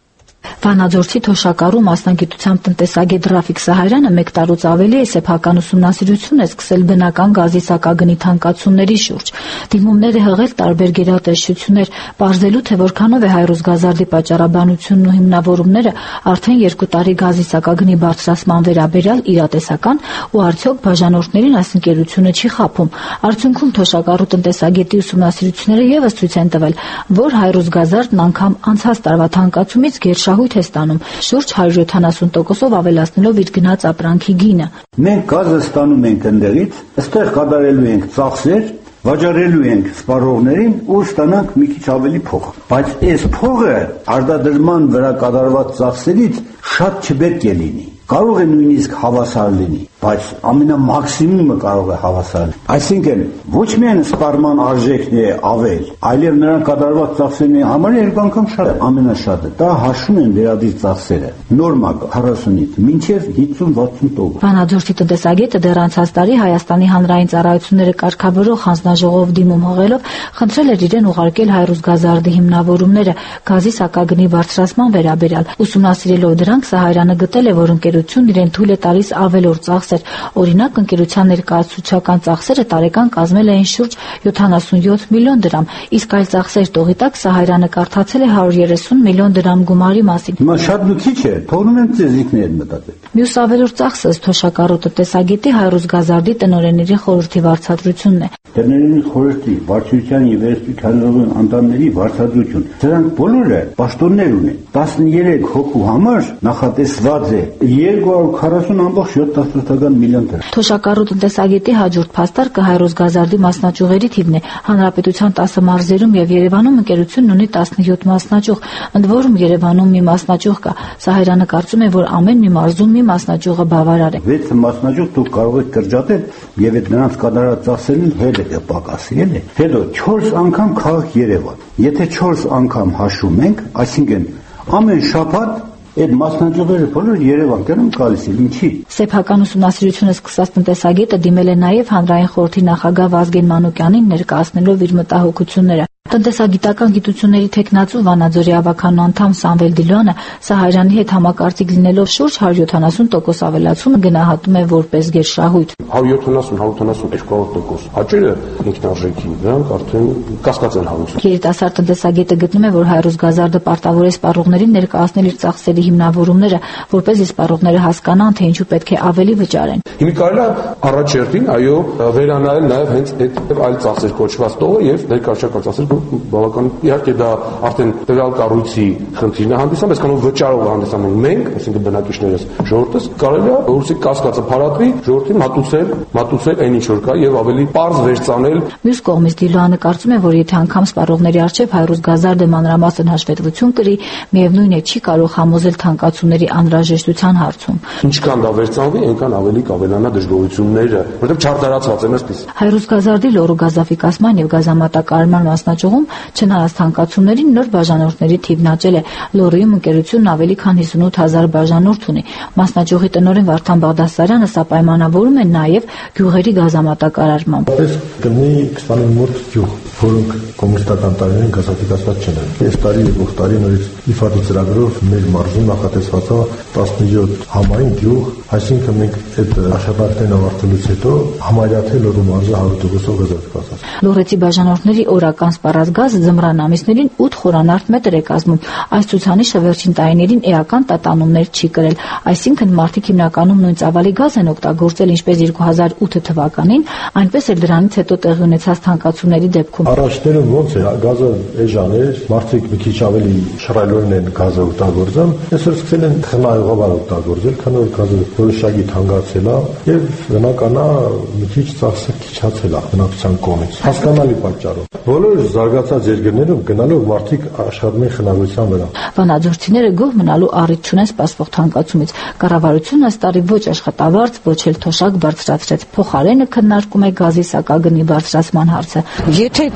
Վանաձորցի թոշակառու մասնագիտությամբ տնտեսագետ Ռաֆիկ Սահարյանը մեկ տարուց ավելի է սեփական ուսումնասիրություն է սկսել բնական գազի սակագնի թանկացումների շուրջ։ Դիմումներ է հղել տարբեր գերատեսչություններ, պարզելու թե որքանով է Հայրուզ Գազարդի պատճառաբանությունն ու հիմնավորումները արդեն երկու տարի գազի սակագնի բարձրացման վերաբերյալ իրատեսական ու արդյոք բաժանորդներին այս ընկերությունը չի խաբում։ Արդյունքում թոշակառու տնտեսագետի ուսումնասիրությունները ևս ցույց են տվել, որ Հայրուզ Գազարդն անգամ անցած տարվա թանկացումից գերշահույթ է ստանում, շուրջ հարյուր յոթանասուն տոկոսով ավելացնելով իր գնած ապրանքի գինը։ Մենք գազը ստանում ենք ընդեղից, այստեղ կատարելու ենք ծախսեր, վաճառելու ենք սպառողներին ու ստանանք մի քիչ ավելի փող։ Բայց այս փողը արտադրման վրա կատարված ծախսերից շատ չպետք է լինի։ Կարող է նույնիսկ հավասար լինի, բայց ամենամաքսիմումը կարող է հավասար լինի։ Այսինքն ոչ միայն սպառման արժեքն է ավել, այլև նրան կատարված ծախսերն համար երկու անգամ շատ է, ամենաշատը։ Դա հաշվում են վերադիր ծախսերը։ Նորմա քառասունից մինչև հիսուն-վաթսուն տոկոս։ Վանաձորցի տնտեսագետը դեռ անցած տարի Հայաստանի հանրային ծառայությունները կարգավորող հանձնաժողով դիմում հղելով խնդրել էր իրեն ուղարկել Հայրուզ Գազարդի հիմնավորումները գազի սակագնի բարձրացման վերաբերյալ։ Ուսումնասիրելով դրանք Սահարյանը գտել է, որ ընկերությունն իրեն թույլ է տալիս ավելորդ ծախսեր։ Օրինակ, ընկերության ներկայացուցչական ծախսերը տարեկան կազմել էին շուրջ յոթանասունյոթ միլիոն դրամ, իսկ այլ ծախսեր տողի տակ Սահարյանը կարդացել է հարյուր երեսուն միլիոն դրամ գումարի մասին։ Հիմա շատ ու քիչ է, թողնում եմ ձեզ ինքներդ մտածել։ Մյուս ավելորդ ծախսը թոշակառու տնտեսագետի Հայրուզ Գազարդի տնօրենների խորհրդի վարձատրությունն է։ Տնօրենների խորհրդի վարչության եւ վերահսկողության անդամների վարձատրություն։ Դրանք բոլորը պաշտոններ ունեն։ տասներեք հոգու համար նախատեսված է երկու հարյուր քառասուն ամբողջ յոթ միլիոն դրամ։ Թոշակառու տնտեսագետի հաջորդ փաստարկը Հայրուզ Գազարդի մասնաճյուղերի թիվն է։ Հանրապետության տասը մարզերում եւ Երևանում ընկերությունն ունի տասնյոթ մասնաճյուղ, ընդ որում Երևանում մի մասնաճյուղ կա։ Սահարյանը կարծում է, որ ամեն մի մարզում մի մասնաճյուղը բավարար է։ վեց մասնաճյուղ դուք կարող եք կրճատել եւ այդ նրանց կատարած ծախսերին հետ է կպակասի, էլի։ Հետո չորս անգամ քաղաք Երևան։ Եթե չորս անգամ հաշվում ենք, այսինքն ամեն շաբաթ այդ մասնաճյուղերը բոլոր Երևան գնում գալիս են, ինչի։ Սեփական ուսումնասիրությունը սկսած տնտեսագետը դիմել է նաև հանրային խորհրդի նախագահ Վազգեն Մանուկյանին ներկայացնելով իր մտահոգությունները։ Տնտեսագիտական գիտությունների թեկնածու Վանաձորի ավականու անդամ Սամվել Դիլյանը Սահարյանի հետ համակարծիք լինելով շուրջ հարյուր յոթանասուն տոկոս ավելացումը գնահատում է որպես գերշահույթ։ հարյուր յոթանասուն հարյուր յոթանասուն երկու տոկոս հաճելը ինքնարժեքի դրանք արդեն կասկած են հարուցում։ Երիտասարդ տնտեսագետը գտնում է, որ Հայրուզ Գազարդը պարտավոր է սպառողներին ներկայացնել իր ծախսերի հիմնավորումները, որպեսզի սպառողները հասկանան, թե ինչու պետք է ավելի վճարեն։ Հիմա կարելի է առաջերտին, այո, վերանայել նաև հենց այդ այլ ծախսեր կոչված տողը եւ ներկայացական ծախսեր բավական իհարկե դա արդեն տվյալ կառույցի խնդիրն է հանդիսանում, այսքանով վճարող հանդիսանում մենք, այսինքն բնակիչներս, ժողովուրդս կարելի է որսի կասկածը փարատվի, ժողովրդին մատուցել, մատուցել այն ինչ որ կա եւ ավելի པարզ վերցանել։ Մյուս կողմից Դիլոյանը կարծում է, որ եթե անգամ սպառողների առջև Հայրուզ Գազարդը մանրամասն հաշվետվություն կրի, միևնույն է չի կարող համոզել թանկացումների անհրաժեշտության հարցում։ Ինչքան դա վերցանվի, այնքան ավելի կավելանա դժգոհությունները, որովհետեւ չարտարացված են այսպես։ Հայրուզ Գազարդի լոռու գազաֆիկացման եւ գազամատակարարման մասնաճյուղում չնայած թանկացումներին նոր բաժանորդների թիվն աճել է։ Լոռիում ընկերությունն ավելի քան հիսունութ հազար բաժանորդ ունի։ Մասնաճյուղի տնօրեն Վարդան Բաղդասարյանը սա պայմանավորում է նաեւ գյուղերի գազամատակարարմամբ։ Պես կլինի քսանինը մոտ գյուղ, որոնք կոմունիստական տարիներին գազաֆիկացված չեն։ Այս տարի եկող տարի նորից իֆադի ծրագրով մեր մարզում նախատեսված է տասնյոթ համային գյուղ, այսինքն մենք այդ աշխատանքներն ավարտելուց հետո համարյա թե Լոռու մարզը հարյուր տոկոսով գազաֆիկացած։ Լոռեցի բաժանորդների օրական սպառած գազը ձմռան ամիսներին ութ խորանարդ մետր է կազմում։ Այս ցուցանիշը վերջին տարիներին էական տատանումներ չի կրել, այսինքն մարդիկ հիմնականում նույն ծավալի գազ են օգտագործել ինչպես երկու հազար ութ թվականին, այնպես էլ դրանից հետո տեղի ունեցած թանկացումների դեպքում։ Առաջներում ոնց է գազը էժան էր, մարդիկ մի քիչ ավելի շռայլորեն են գազը օգտագործում, այսօր սկսել են խնայողաբար օգտագործել, քանի որ գազը որոշակի թանկացել է եւ բնականա մի քիչ ծախսը քիչացել է բնակչության կողմից։ Հասկանալի պատճառով։ Բոլոր զարգացած երկրներում գնալով մարդիկ աշխատում են խնայողության վրա։ Վանաձորցիները գոհ մնալու առիթ չունեն սպասվող թանկացումից։ Կառավարությունը այս տարի ոչ աշխատավարձ, ոչ էլ թոշակ բարձրացրեց։ Փոխարենը քննարկում է գազի սակագնի բարձրացման հարցը։ Եթե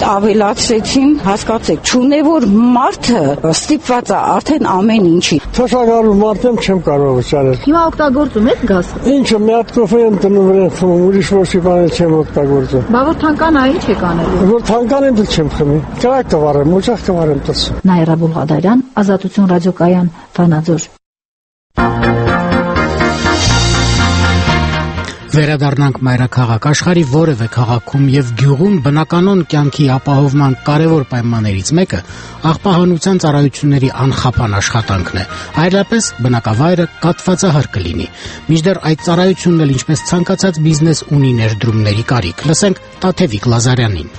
ավելացրեցին, հասկացեք, չունե որ մարդը ստիպված է արդեն ամեն ինչի։ Թոշակառու մարդեմ չեմ կարող վճարել։ Հիմա օգտագործում եք գազը։ Ինչը մի հատ կոֆե եմ տնում վրան, ուրիշ որոշի բաներ չեմ օգտագործում։ Բա որ թանկանա ինչ եք անելու։ Որ թանկան եմ դել չեմ խմի։ Կրակ կվարեմ, օջախ կվարեմ տս։ Նաիրա Բուլղադարյան, Ազատություն ռադիոկայան, Վանաձոր։ Վերադառնանք մայրաքաղաք աշխարհի որևէ քաղաքում եւ գյուղում բնականոն կյանքի ապահովման կարևոր պայմաններից մեկը աղբահանության ծառայությունների անխափան աշխատանքն է։ Այլապես բնակավայրը կաթվածահար կլինի։ Մինչդեռ այդ ծառայությունն էլ ինչպես ցանկացած բիզնես ունի ներդրումների կարիք։ Լսենք Տաթևիկ Լազարյանին։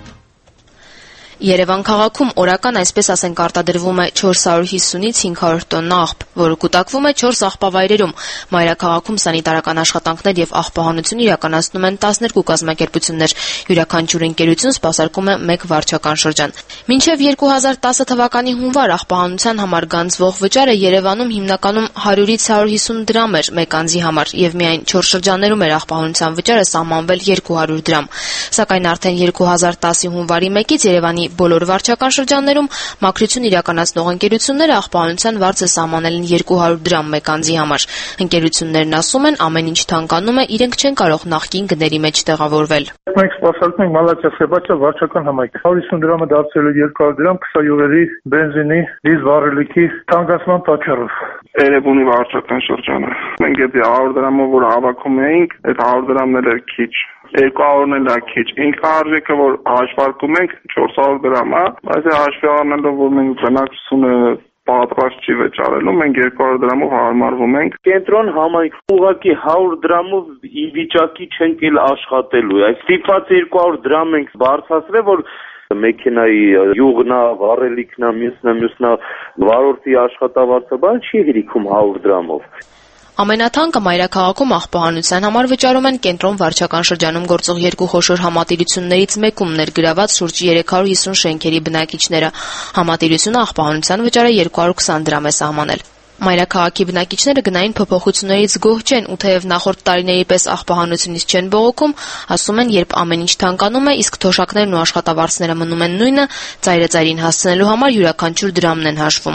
Երևան քաղաքում օրական այսպես ասենք արտադրվում է չորս հարյուր հիսունից հինգ հարյուր տոննա աղբ, որը կուտակվում է չորս աղբավայրերում։ Մայրաքաղաքում սանիտարական աշխատանքներ եւ աղբահանություն իրականացնում են տասներկու կազմակերպություններ։ Յուրաքանչյուր ընկերություն սպասարկում է մեկ վարչական շրջան։ Մինչև երկու հազար տասը թվականի հունվար աղբահանության համար գանձվող վճարը Երևանում հիմնականում հարյուրից հարյուր հիսուն դրամ էր մեկ անձի համար եւ միայն չորս շրջաններում էր աղբահանության վճարը սահմանվել երկու հարյուր դրամ։ Սակայն արդեն երկու հազար տասի հունվարի մեկից Երևանի բոլոր վարչական շրջաններում մաքրություն իրականացնող ընկերությունները աղբահանության վարձը սահմանել են երկու հարյուր դրամ մեկ անձի համար։ Ընկերություններն ասում են, ամեն ինչ թանկանում է, իրենք չեն կարող նախկին գների մեջ տեղավորվել։ Մենք սպասարկում ենք Մալաթիա Սեբաչյա վարչական համայնք։ հարյուր հիսուն դրամը դարձել է երկու հարյուր դրամ քսայուղերի, բենզինի, դիզել վառելիքի թանկացման պատճառով։ Երևանի վարչական շրջանը։ Մենք եթե հարյուր դրամով որ հավաքում էինք, այդ հարյուր դրամն էլ քիչ։ երկու հարյուրն էլ է քիչ։ Ինքնարժեքը որ հաշվարկում ենք չորս հարյուր դրամ է, բայց հաշվի առնելով որ մենք բնակչությունը պատրաստ չի վճարելու, մենք երկու հարյուր դրամով հարմարվում ենք։ Կենտրոն համայնք ուղղակի հարյուր դրամով ի վիճակի չենք էլ աշխատելու։ Այս ստիպված երկու հարյուր դրամ ենք բարձրացրել, որ մեքենայի յուղնա, վառելիքնա, մյուսնա, մյուսնա վարորդի աշխատավարձը բան չի հերիքում հարյուր դրամով։ Ամենաթանկը մայրաքաղաքում աղբահանության համար վճարում են կենտրոն վարչական շրջանում գործող երկու խոշոր համատիրություններից մեկում ներգրաված շուրջ երեք հարյուր հիսուն շենքերի բնակիչները։ Համատիրությունը աղբահանության վճարը երկու հարյուր քսան դրամ է սահմանել։ Մայրաքաղաքի բնակիչները գնային փոփոխություններից գոհ չեն ու թեև նախորդ տարիների պես աղբահանությունից չեն բողոքում, ասում են, երբ ամեն ինչ թանկանում է, իսկ թոշակներն ու աշխատավարձները մնում են նույնը, ծայրը ծայրին հասցնելու համար յուրաքանչյուր դրամն են հաշվում։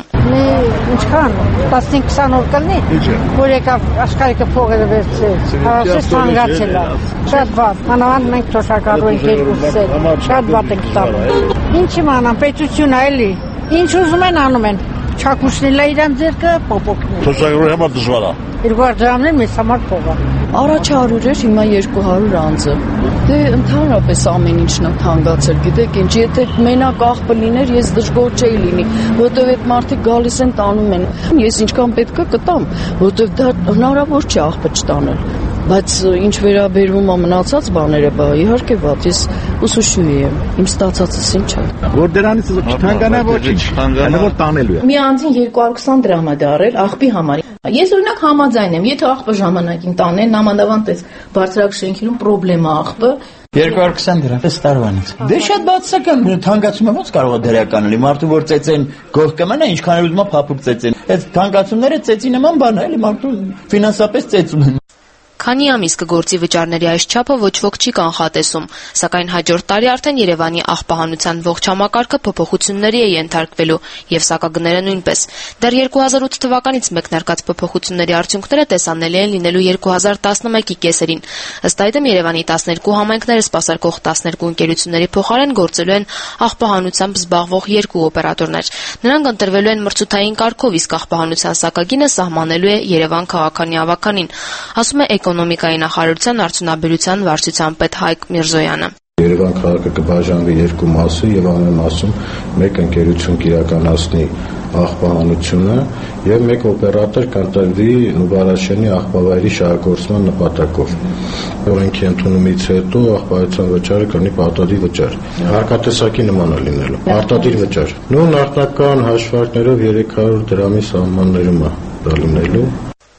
Ինչքան տասնհինգ քսան օր կլինի, որ եկավ աշխարհիկը փողերը վերցրեց, հարասես թանկացել է։ Շատ վատ, անավանդ մենք թոշակառու ենք երկուսս էլ, շատ վատ ենք տալու։ Ինչ իմանամ, պետությունը էլի, ինչ ուզում են անում են։ Չակուշնել է իրան ձերքը, պոպոկնել։ Թոշակառուի համար դժվար է։ երկու հարյուր դրամն էլ մեզ համար փող է։ Առաջ հարյուր էր, հիմա երկու հարյուր անձը։ Դե ընդհանրապես ամեն ինչն է թանկացել, գիտեք ինչ, եթե մենակ աղբը լիներ, ես դժգոհ չէի լինի, որովհետև այդ մարդիկ գալիս են տանում են։ Ես ինչքան պետք է կտամ, որովհետև դա հնարավոր չէ աղբը չտանել։ Բայց ինչ վերաբերվում է մնացած բաները, բա իհարկե վատ, ես ուսուցչուհի եմ, իմ ստացածս ինչ է։ Որ դրանից չթանկանա ոչինչ, հələ որ տանելու է։ Մի անձին երկու հարյուր քսան դրամ է դարել աղբի համար։ Ես օրինակ համաձայն եմ, եթե աղբը ժամանակին տանեն, նամանավանդ էս բարձրակ շենքերում պրոբլեմ է աղբը։ երկու հարյուր քսան դրամ էս տարվանից։ Դե շատ բացական, թանկացումը ոնց կարող է դրական լինի։ Մարդու որ ծեծեն գող կմնա, ինչքան էլ ուզում է փափուկ ծեծեն։ Այդ թանկացումները ծեծի նման բան է, էլի մարդու ֆինանսապես ծեծում են։ Քանի ամիս կգործի վճարների այս չափը ոչ ոք չի կանխատեսում, սակայն հաջորդ տարի արդեն Երևանի աղբահանության ողջ համակարգը փոփոխությունների է ենթարկվելու եւ սակագները նույնպես։ Դեռ երկու հազար ութ թվականից մեկնարկած փոփոխությունների արդյունքները տեսանելի են լինելու երկու հազար տասնմեկի կեսերին։ Ըստ այդմ Երևանի տասներկու համայնքները սպասարկող տասներկու ընկերությունների փոխարեն գործելու են աղբահանությամբ զբաղվող երկու օպերատորներ։ Նրանք ընտրվելու են մրցութային կարգով, իսկ աղբահանության սակագինը սահմանելու է Երևան քաղաքանի ավականին, ասում է Էկոնոմիկայի նախարարության արդյունաբերության վարչության պետ Հայկ Միրզոյանը։ Երևան քաղաքը կբաժանվի երկու մասի եւ ամեն մասում մեկ ընկերություն կիրականացնի աղբահանությունը եւ մեկ օպերատոր կընտրվի Նուբարաշենի աղբավայրի շահագործման նպատակով։ Օրենքի ընդունումից հետո աղբահանության վճարը կլինի պարտադիր վճար։ Հարկատեսակի նման է լինելու։ Պարտադիր վճար։ Նույն նախնական հաշվարկներով երեք հարյուր դրամի սահմաններում է դա լինելու։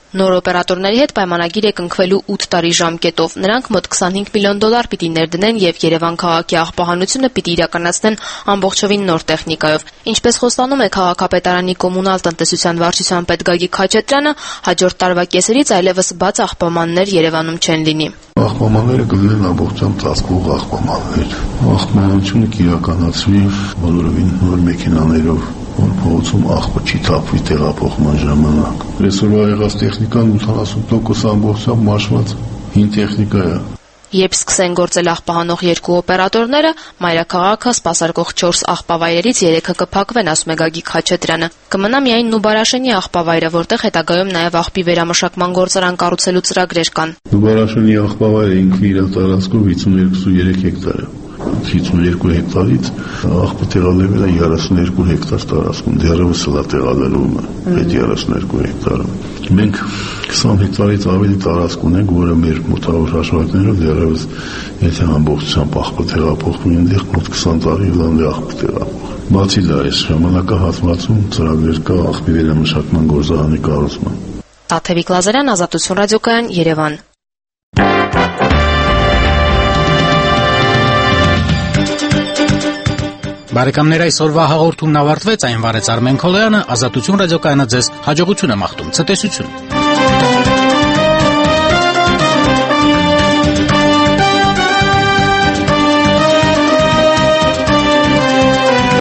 Նոր օպերատորների հետ պայմանագիր է կնքվելու ութ տարի ժամկետով։ Նրանք մոտ քսանհինգ միլիոն դոլար պիտի ներդնեն եւ Երևան քաղաքի աղբահանությունը պիտի իրականացնեն ամբողջովին նոր տեխնիկայով։ Ինչպես խոստանում է քաղաքապետարանի կոմունալ տնտեսության վարչության պետ Գագիկ Խաչատրյանը, հաջորդ տարվա կեսերից այլևս բաց աղբամաններ Երևանում չեն լինի։ Աղբամանները կլինեն ամբողջությամբ ծածկող աղբամաններ։ Աղբամանությունը կիրականացվի բոլորովին նոր մեքենաներով, որ փողոցում աղբը չի թափվի տեղափոխման ժամանակ։ Այսօրվա եղած տեխնիկան ութանասուն տոկոս ամբողջությամբ մաշված հին տեխնիկա է։ Երբ սկսեն գործել աղբահանող երկու օպերատորները, մայրաքաղաքը սպասարկող չորս աղբավայրերից երեքը կփակվեն, ասում է Գագիկ Խաչատրյանը։ Կմնա միայն Նուբարաշենի աղբավայրը, որտեղ հետագայում նաև աղբի վերամշակման գործարան կառուցելու ծրագրեր կան։ Նուբարաշենի աղբավայրը ինքը իր տարածքով վեցունյոթ հեկտար է։ վեցունյոթ հեկտարից աղբը տեղադրվել է երեսունյոթ հեկտար տարածքում, դեռևս էլ է տեղադրվում այդ երեսունյոթ հեկտարը։ Մենք քսան հեկտարից ավելի տարածք ունենք, որը մեր մոտավոր հաշվարկներով դեռևս եթե ամբողջությամբ աղբը տեղափոխվի այնտեղ մոտ քսան տարի լավ աղբը տեղափոխվի։ Բացի դա, այս ժամանակահատվածում ծրագրեր կա աղբի վերամշակման գործարանի կառուցման։ Տաթևիկ Լազարյան, Ազատություն ռադիոկայան, Երևան։ Բարեկամներ, այսօրվա հաղորդումն ավարտվեց, այն վարեց Արմեն Քոլոյանը, Ազատություն ռադիոկայանը ձեզ հաջողություն է մաղթում, ցտեսություն։